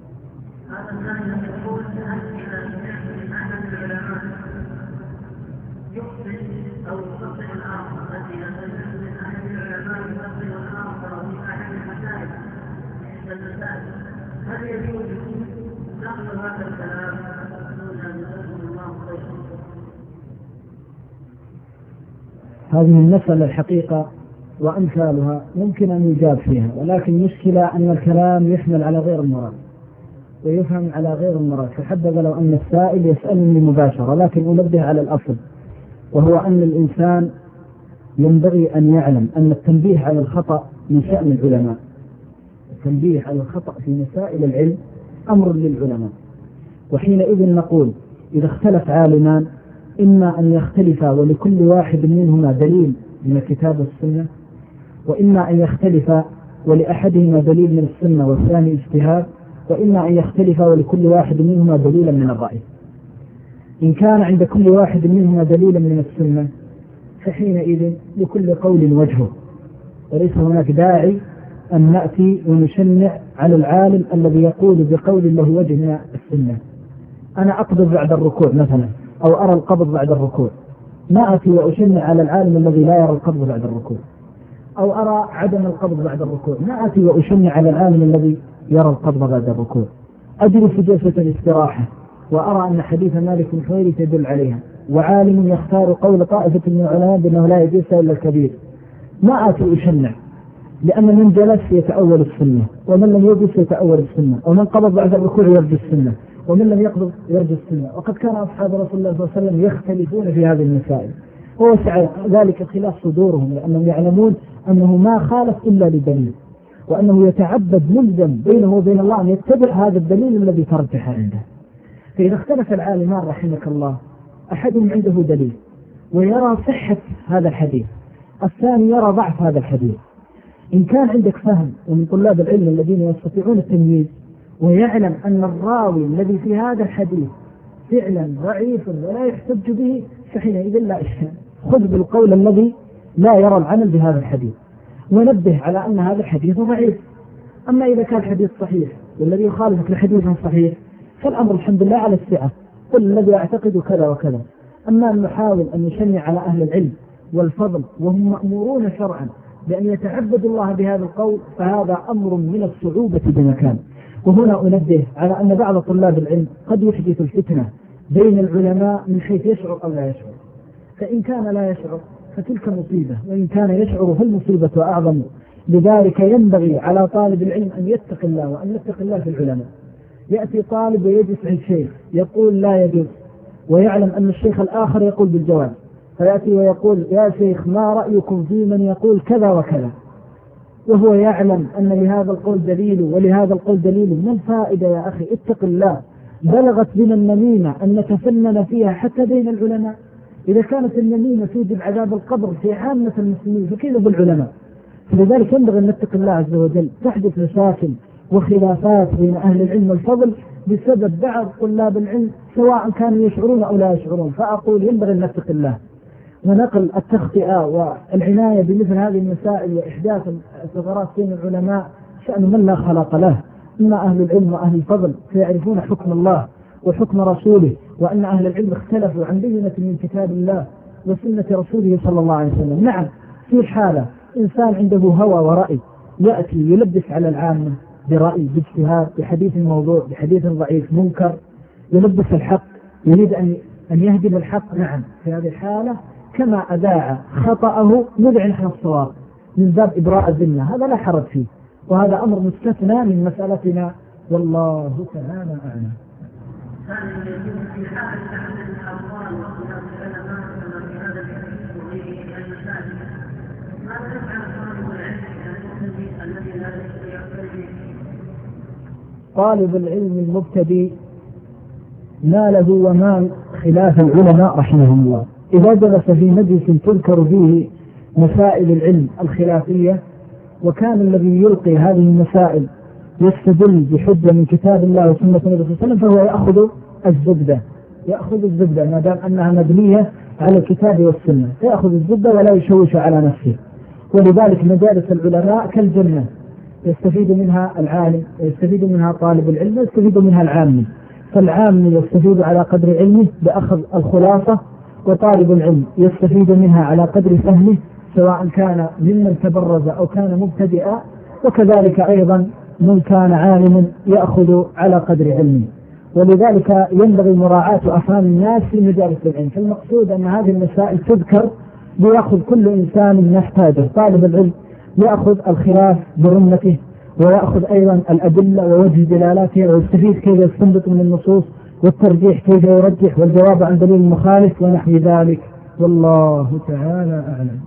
هذه المسألة الحقيقة وأمثالها يمكن أن يجاب فيها، ولكن مشكلة أن الكلام يحمل على غير المراد ويفهم على غير المراد، فحبذا لو أن السائل يسألني مباشرة، لكن أنبه على الأصل، وهو أن الإنسان ينبغي أن يعلم أن التنبيه على الخطأ من شأن العلماء. التنبيه على الخطأ في مسائل العلم أمر للعلماء، وحينئذ نقول إذا اختلف عالمان إما أن يختلفا ولكل واحد منهما دليل من الكتاب والسنة، وإما أن يختلفا ولأحدهما دليل من السنة والثاني اجتهاد، وإما أن يختلفا ولكل واحد منهما دليلا من الرأي. إن كان عند كل واحد منهما دليلا من السنة فحينئذ لكل قول وجهه، وليس هناك داعي أن نأتي ونشنع على العالم الذي يقول بقول له وجه من السنة. أنا أقبض بعد الركوع مثلا، أو أرى القبض بعد الركوع، ما أتي وأشنع على العالم الذي لا يرى القبض بعد الركوع، أو أرى عدم القبض بعد الركوع، ما أتي وأشنع على العالم الذي يرى القبض بعد الركوع. أجلس في جلسة الاستراحة وأرى أن حديث مالك الخير تدل عليها، وعالم يختار قول طائفة من العلماء بأنه لا يجوز إلا الكبير، ما أتي أشنع، لأن من جلس يتأول السنة، ومن لم يجلس يتأول السنة، ومن قبض بعد الركوع يرجو السنة، ومن لم يقبض يرجو السنة. وقد كان أصحاب رسول الله صلى الله عليه وسلم يختلفون في هذه المسائل، ووسع ذلك خلاف صدورهم، لأنهم يعلمون أنه ما خالف إلا لدليل، وأنه يتعبد ملزم بينه وبين الله أن يتبع هذا الدليل الذي ترجح عنده. فإذا اختلف العالمان رحمك الله، أحدهم عنده دليل ويرى صحة هذا الحديث، الثاني يرى ضعف هذا الحديث، إن كان عندك فهم ومن طلاب العلم الذين يستطيعون التمييز ويعلم أن الراوي الذي في هذا الحديث فعلا ضعيف ولا يحتج به، فحينئذ لا إشكال، خذ بالقول الذي لا يرى العمل بهذا الحديث، ونبه على أن هذا الحديث ضعيف. أما إذا كان الحديث صحيح والذي يخالفك لحديث صحيح فالأمر الحمد لله على السعة، قل الذي أعتقد كذا وكذا. أما أن نحاول أن نشنع على أهل العلم والفضل وهم مأمورون شرعا بأن يتعبدوا الله بهذا القول، فهذا أمر من الصعوبة بمكان. وهنا أنبه على أن بعض طلاب العلم قد يحدث الفتنة بين العلماء من حيث يشعر أو لا يشعر، فإن كان لا يشعر فتلك مصيبة، وإن كان يشعر فالمصيبة أعظم. لذلك ينبغي على طالب العلم أن يتقي الله وأن يتقي الله في العلماء. يأتي طالب ويجلس عند شيخ يقول لا يجوز، ويعلم أن الشيخ الآخر يقول بالجواز، فيأتي ويقول يا شيخ ما رأيكم في من يقول كذا وكذا، وهو يعلم أن لهذا القول دليل ولهذا القول دليل. من الفائدة يا أخي؟ اتق الله. بلغت بنا النميمة أن نتفنن فيها حتى بين العلماء، إذا كانت النميمة توجب عذاب القبر في عامة المسلمين فكيف بالعلماء؟ فلذلك ينبغي أن نتقي الله عز وجل. تحدث مشاكل وخلافات بين أهل العلم والفضل بسبب بعض طلاب العلم سواء كانوا يشعرون أو لا يشعرون. فأقول ينبغي أن نتقي الله ونقل التخطئة والعناية بمثل هذه المسائل وإحداث الثغرات بين العلماء شأن من لا خلق له. إن أهل العلم وأهل الفضل سيعرفون حكم الله وحكم رسوله، وأن أهل العلم اختلفوا عن بينة من كتاب الله وسنة رسوله صلى الله عليه وسلم. نعم، في حالة إنسان عنده هوى ورأي يأتي يلبس على العامة برأي باجتهاد بحديث موضوع بحديث ضعيف منكر، يلبس الحق، يريد أن يهدم الحق. نعم، في هذه الحالة كما أذاع خطأه نذعن عن الصواب من باب إبراء الذمة، هذا لا حرج فيه، وهذا أمر مستثنى من مسألتنا والله تعالى أعلم. في حال تحدث الأموال واختلاف العلماء في هذا الحديث وغيره المسائل، ماذا يفعل طالب العلم الذي لا يقتدي؟ طالب العلم المبتدئ ما له وما خلاف العلماء رحمهم الله. إذا جلس في مجلس تذكر فيه مسائل العلم الخلافية وكان الذي يلقي هذه المسائل يستدل بحجة من كتاب الله وسنة النبي صلى الله عليه وسلم فهو يأخذ الزبدة ما دام أنها مبنية على الكتاب والسنة، يأخذ الزبدة ولا يشوش على نفسه. ولذلك مجالس العلماء كالجنة، يستفيد منها العالم ويستفيد منها طالب العلم ويستفيد منها العامي. فالعامي يستفيد على قدر علمه بأخذ الخلاصة، وطالب العلم يستفيد منها على قدر فهمه سواء كان ممن تبرز أو كان مبتدئا، وكذلك أيضا من كان عالما يأخذ على قدر علمه. ولذلك ينبغي مراعاة أفهام الناس في مجالس العلم. فالمقصود أن هذه المسائل تذكر ليأخذ كل إنسان من يحتاجه. طالب العلم يأخذ الخلاف برمته ويأخذ أيضا الأدلة ووجه دلالاتها ويستفيد كيف يستنبط من النصوص والترجيح كيف يرجح والجواب عن دليل المخالف ونحو ذلك، والله تعالى أعلم.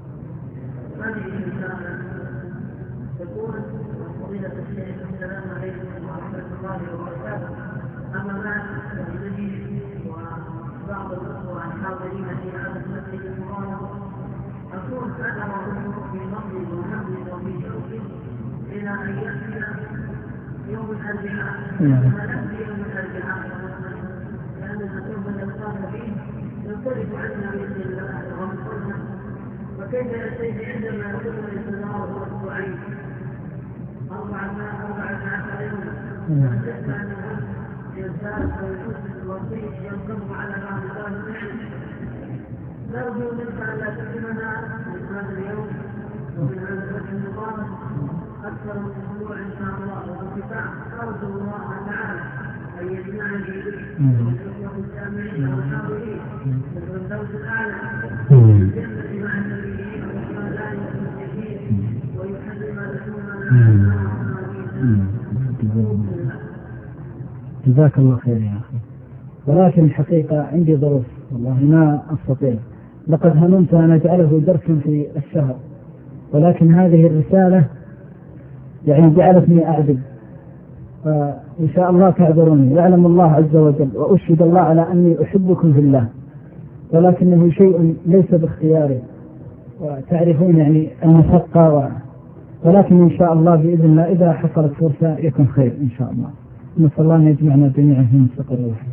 وكيف يأتي عندما يكون الاستدار هو أسبوعين 14 يوما يسمع أنه يزداد ويحسن الوصيف ينقض على بعض النعم. نرجو منك أن لا تكلمنا من هذا اليوم ومن هذا الوجه المبارك أكثر من أسبوع إن شاء الله وارتفاع. أرجو الله تعالى أن يجمعني بالإخوة السامعين والحاضرين في الفردوس الأعلى الجنة مع النبيين والشهداء والصديقين ويحرم لحومنا. جزاك الله خير يا أخي. ولكن الحقيقة عندي ظروف والله ما أستطيع. لقد هممت أن أجعله درسا في الشهر، ولكن هذه الرسالة يعني جعلتني أعذب، فإن شاء الله تعذروني. يعلم الله عز وجل وأشهد الله على أني أحبكم في الله، ولكنه شيء ليس باختياري، وتعرفون يعني المشقة ولكن إن شاء الله بإذن الله إذا حصلت فرصة يكون خير إن شاء الله. نسأل الله أن يجمعنا جميعا في مستقر الوحيد.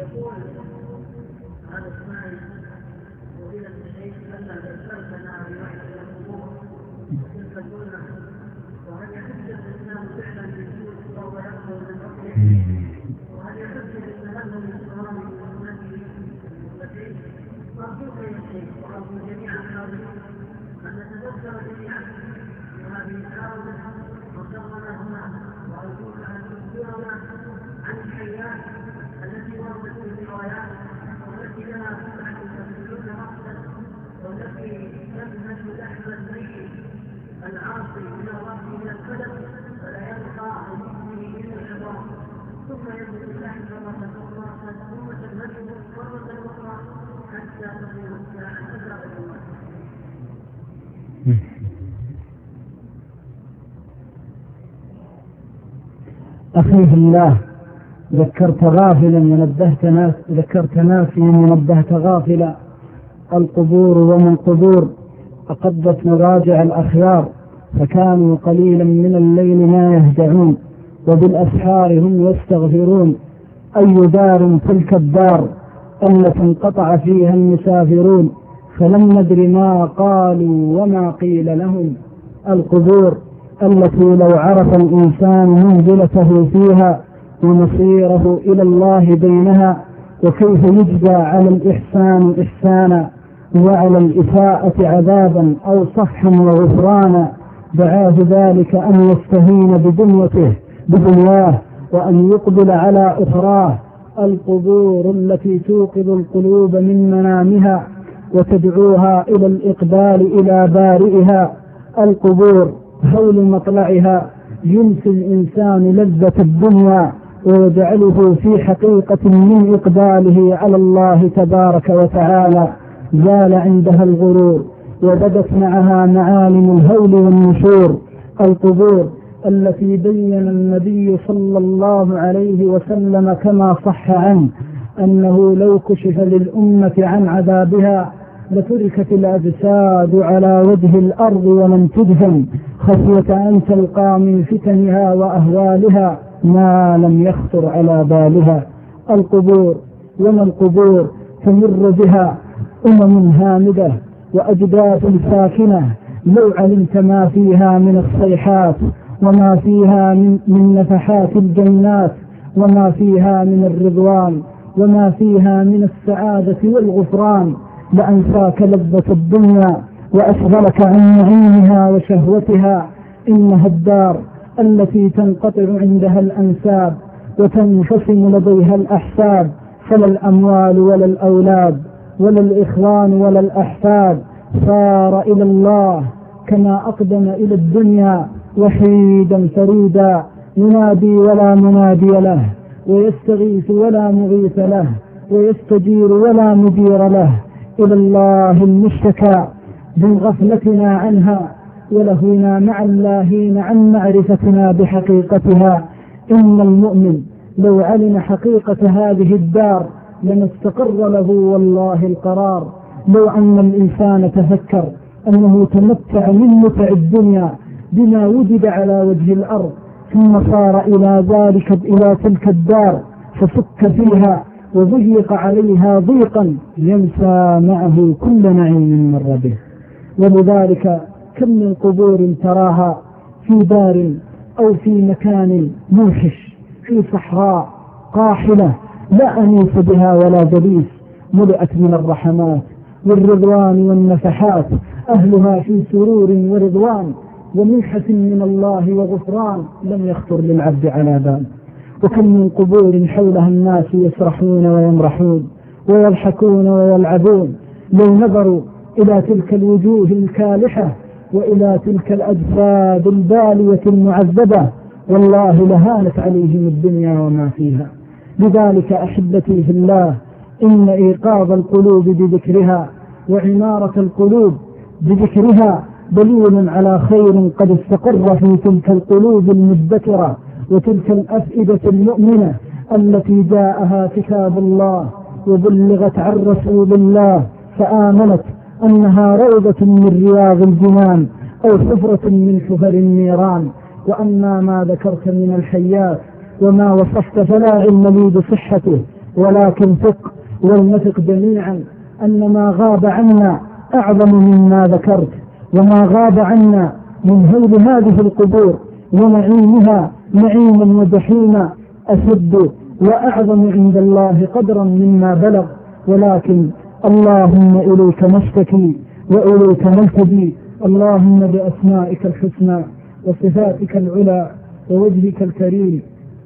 العاصي إلى ربه من القدم فلا يبقى لمسلمه إلا العظام، ثم يبدو اللحم مرة أخرى ثم تنهجه مرة أخرى حتى تقوم الساعة أجاب الله. أخي في الله، ذكرت غافلا ونبهت ناس، ذكرت ناسيا ونبهت غافلا، القبور ومن قبور. أقضت مراجع الأخيار فكانوا قليلا من الليل ما يهجعون وبالأسحار هم يستغفرون. أي دار تلك الدار التي انقطع فيها المسافرون فلم ندر ما قالوا وما قيل لهم. القبور التي لو عرف الإنسان منزلته فيها ومصيره إلى الله بينها وكيف يجزى على الإحسان إحسانا وعلى الإساءة عذابا أو صفحا وغفرانا، دعاه ذلك أن يستهين بدنياه وأن يقبل على أخراه. القبور التي توقظ القلوب من منامها وتدعوها إلى الإقبال إلى بارئها. القبور هول مطلعها ينسي الإنسان لذة الدنيا ويجعله في حقيقة من إقباله على الله تبارك وتعالى. زال عندها الغرور وبدت معها معالم الهول والنشور. القبور التي بين النبي صلى الله عليه وسلم كما صح عنه أنه لو كشف للأمة عن عذابها لتركت الأجساد على وجه الأرض ولم تدفن خشية أن تلقى من فتنها وأهوالها ما لم يخطر على بالها. القبور وما القبور تمر بها هامدة وأجداث ساكنة لو علمت ما فيها من الصيحات وما فيها من نفحات الجنات وما فيها من الرضوان وما فيها من السعادة والغفران لأنساك لذة الدنيا وأشغلك عن نعيمها وشهوتها. إنها الدار التي تنقطع عندها الأنساب وتنفصم لديها الأحساب، فلا الأموال ولا الأولاد ولا الإخوان ولا الأحفاد. صار إلى الله كما أقدم إلى الدنيا وحيدا فريدا، ينادي ولا منادي له، ويستغيث ولا مغيث له، ويستجير ولا مجير له. إلى الله المشتكى من غفلتنا عنها ولهنا مع اللاهين عن معرفتنا بحقيقتها. إن المؤمن لو علم حقيقة هذه الدار لما استقر له والله القرار. لو أن الإنسان تفكر أنه تمتع من متع الدنيا بما وجد على وجه الأرض ثم صار إلى تلك الدار فسك فيها وضيق عليها ضيقا ينسى معه كل نعيم مر به. ولذلك كم من قبور تراها في دار أو في مكان موحش في صحراء قاحلة لا أنيس بها ولا جليس، ملئت من الرحمات والرضوان والنفحات، أهلها في سرور ورضوان ومنحة من الله وغفران لم يخطر للعبد على بال. وكم من قبور حولها الناس يسرحون ويمرحون ويضحكون ويلعبون، لو نظروا إلى تلك الوجوه الكالحة وإلى تلك الأجساد البالية المعذبة والله لهانت عليهم الدنيا وما فيها. لذلك أحبتي في الله، إن إيقاظ القلوب بذكرها وعمارة القلوب بذكرها دليل على خير قد استقر في تلك القلوب المدكرة وتلك الأفئدة المؤمنة التي جاءها كتاب الله وبلغت عن رسول الله فآمنت أنها روضة من رياض الجنان أو حفرة من حفر النيران. وأما ما ذكرت من الحيات وما وصفت فلا علم لي بصحته، ولكن ثق ولنثق جميعا أن ما غاب عنا أعظم مما ذكرت، وما غاب عنا من هول هذه القبور ونعيمها نعيما وجحيما أشد وأعظم عند الله قدرا مما بلغ. ولكن اللهم إليك نشتكي وإليك نلتجي، اللهم بأسمائك الحسنى وصفاتك العلى ووجهك الكريم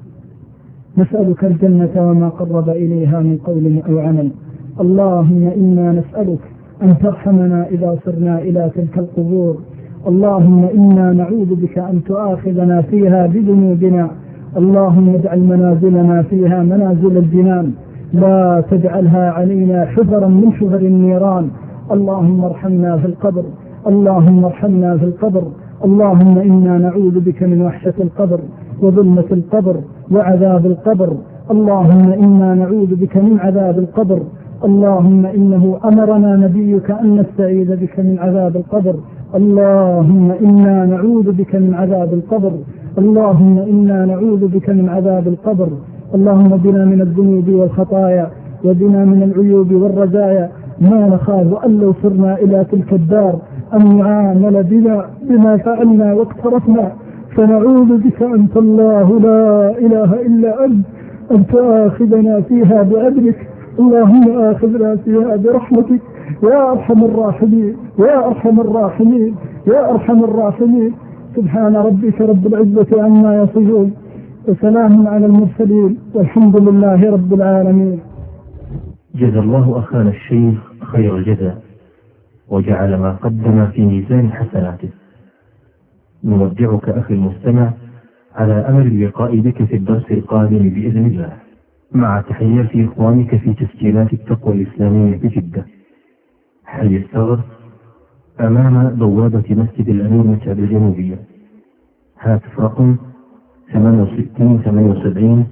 نسألك الجنة وما قرب إليها من قول أو عمل. اللهم إنا نسألك أن ترحمنا إذا صرنا إلى تلك القبور. اللهم إنا نعوذ بك أن تؤاخذنا فيها بذنوبنا. اللهم اجعل منازلنا فيها منازل الجنان، لا تجعلها علينا حفرا من حفر النيران. اللهم ارحمنا في القبر، اللهم ارحمنا في القبر. اللهم إنا نعوذ بك من وحشة القبر وظلمة القبر وعذاب القبر. اللهم إنا نعوذ بك من عذاب القبر. اللهم إنه أمرنا نبيك أن نستعيذ بك من عذاب القبر. اللهم إنا نعوذ بك من عذاب القبر. اللهم إنا نعوذ بك من عذاب القبر. اللهم بنا من الذنوب والخطايا وبنا من العيوب والرزايا ما نخاف أن لو صرنا إلى تلك الدار أن يعامل بما فعلنا واقترفنا، فنعوذ بك أنت الله لا إله إلا أن تؤاخذنا فيها بعدلك. اللهم آخذنا فيها برحمتك يا أرحم الراحمين يا أرحم الراحمين يا أرحم الراحمين. سبحان ربك رب العزة عما يصفون وسلام على المرسلين والحمد لله رب العالمين. جزا الله أخانا الشيخ خير الجزاء وجعل ما قدم في ميزان حسناته. نودعك أخي المستمع على أمل اللقاء بك في الدرس القادم بإذن الله، مع تحيات إخوانك في تسجيلات التقوى الإسلامية بجدة، حي الثغر، أمام بوابة مسجد الأمير مسعد الجنوبية. هاتف رقم 68 78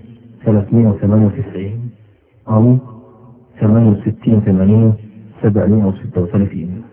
398 أو 68 80 736.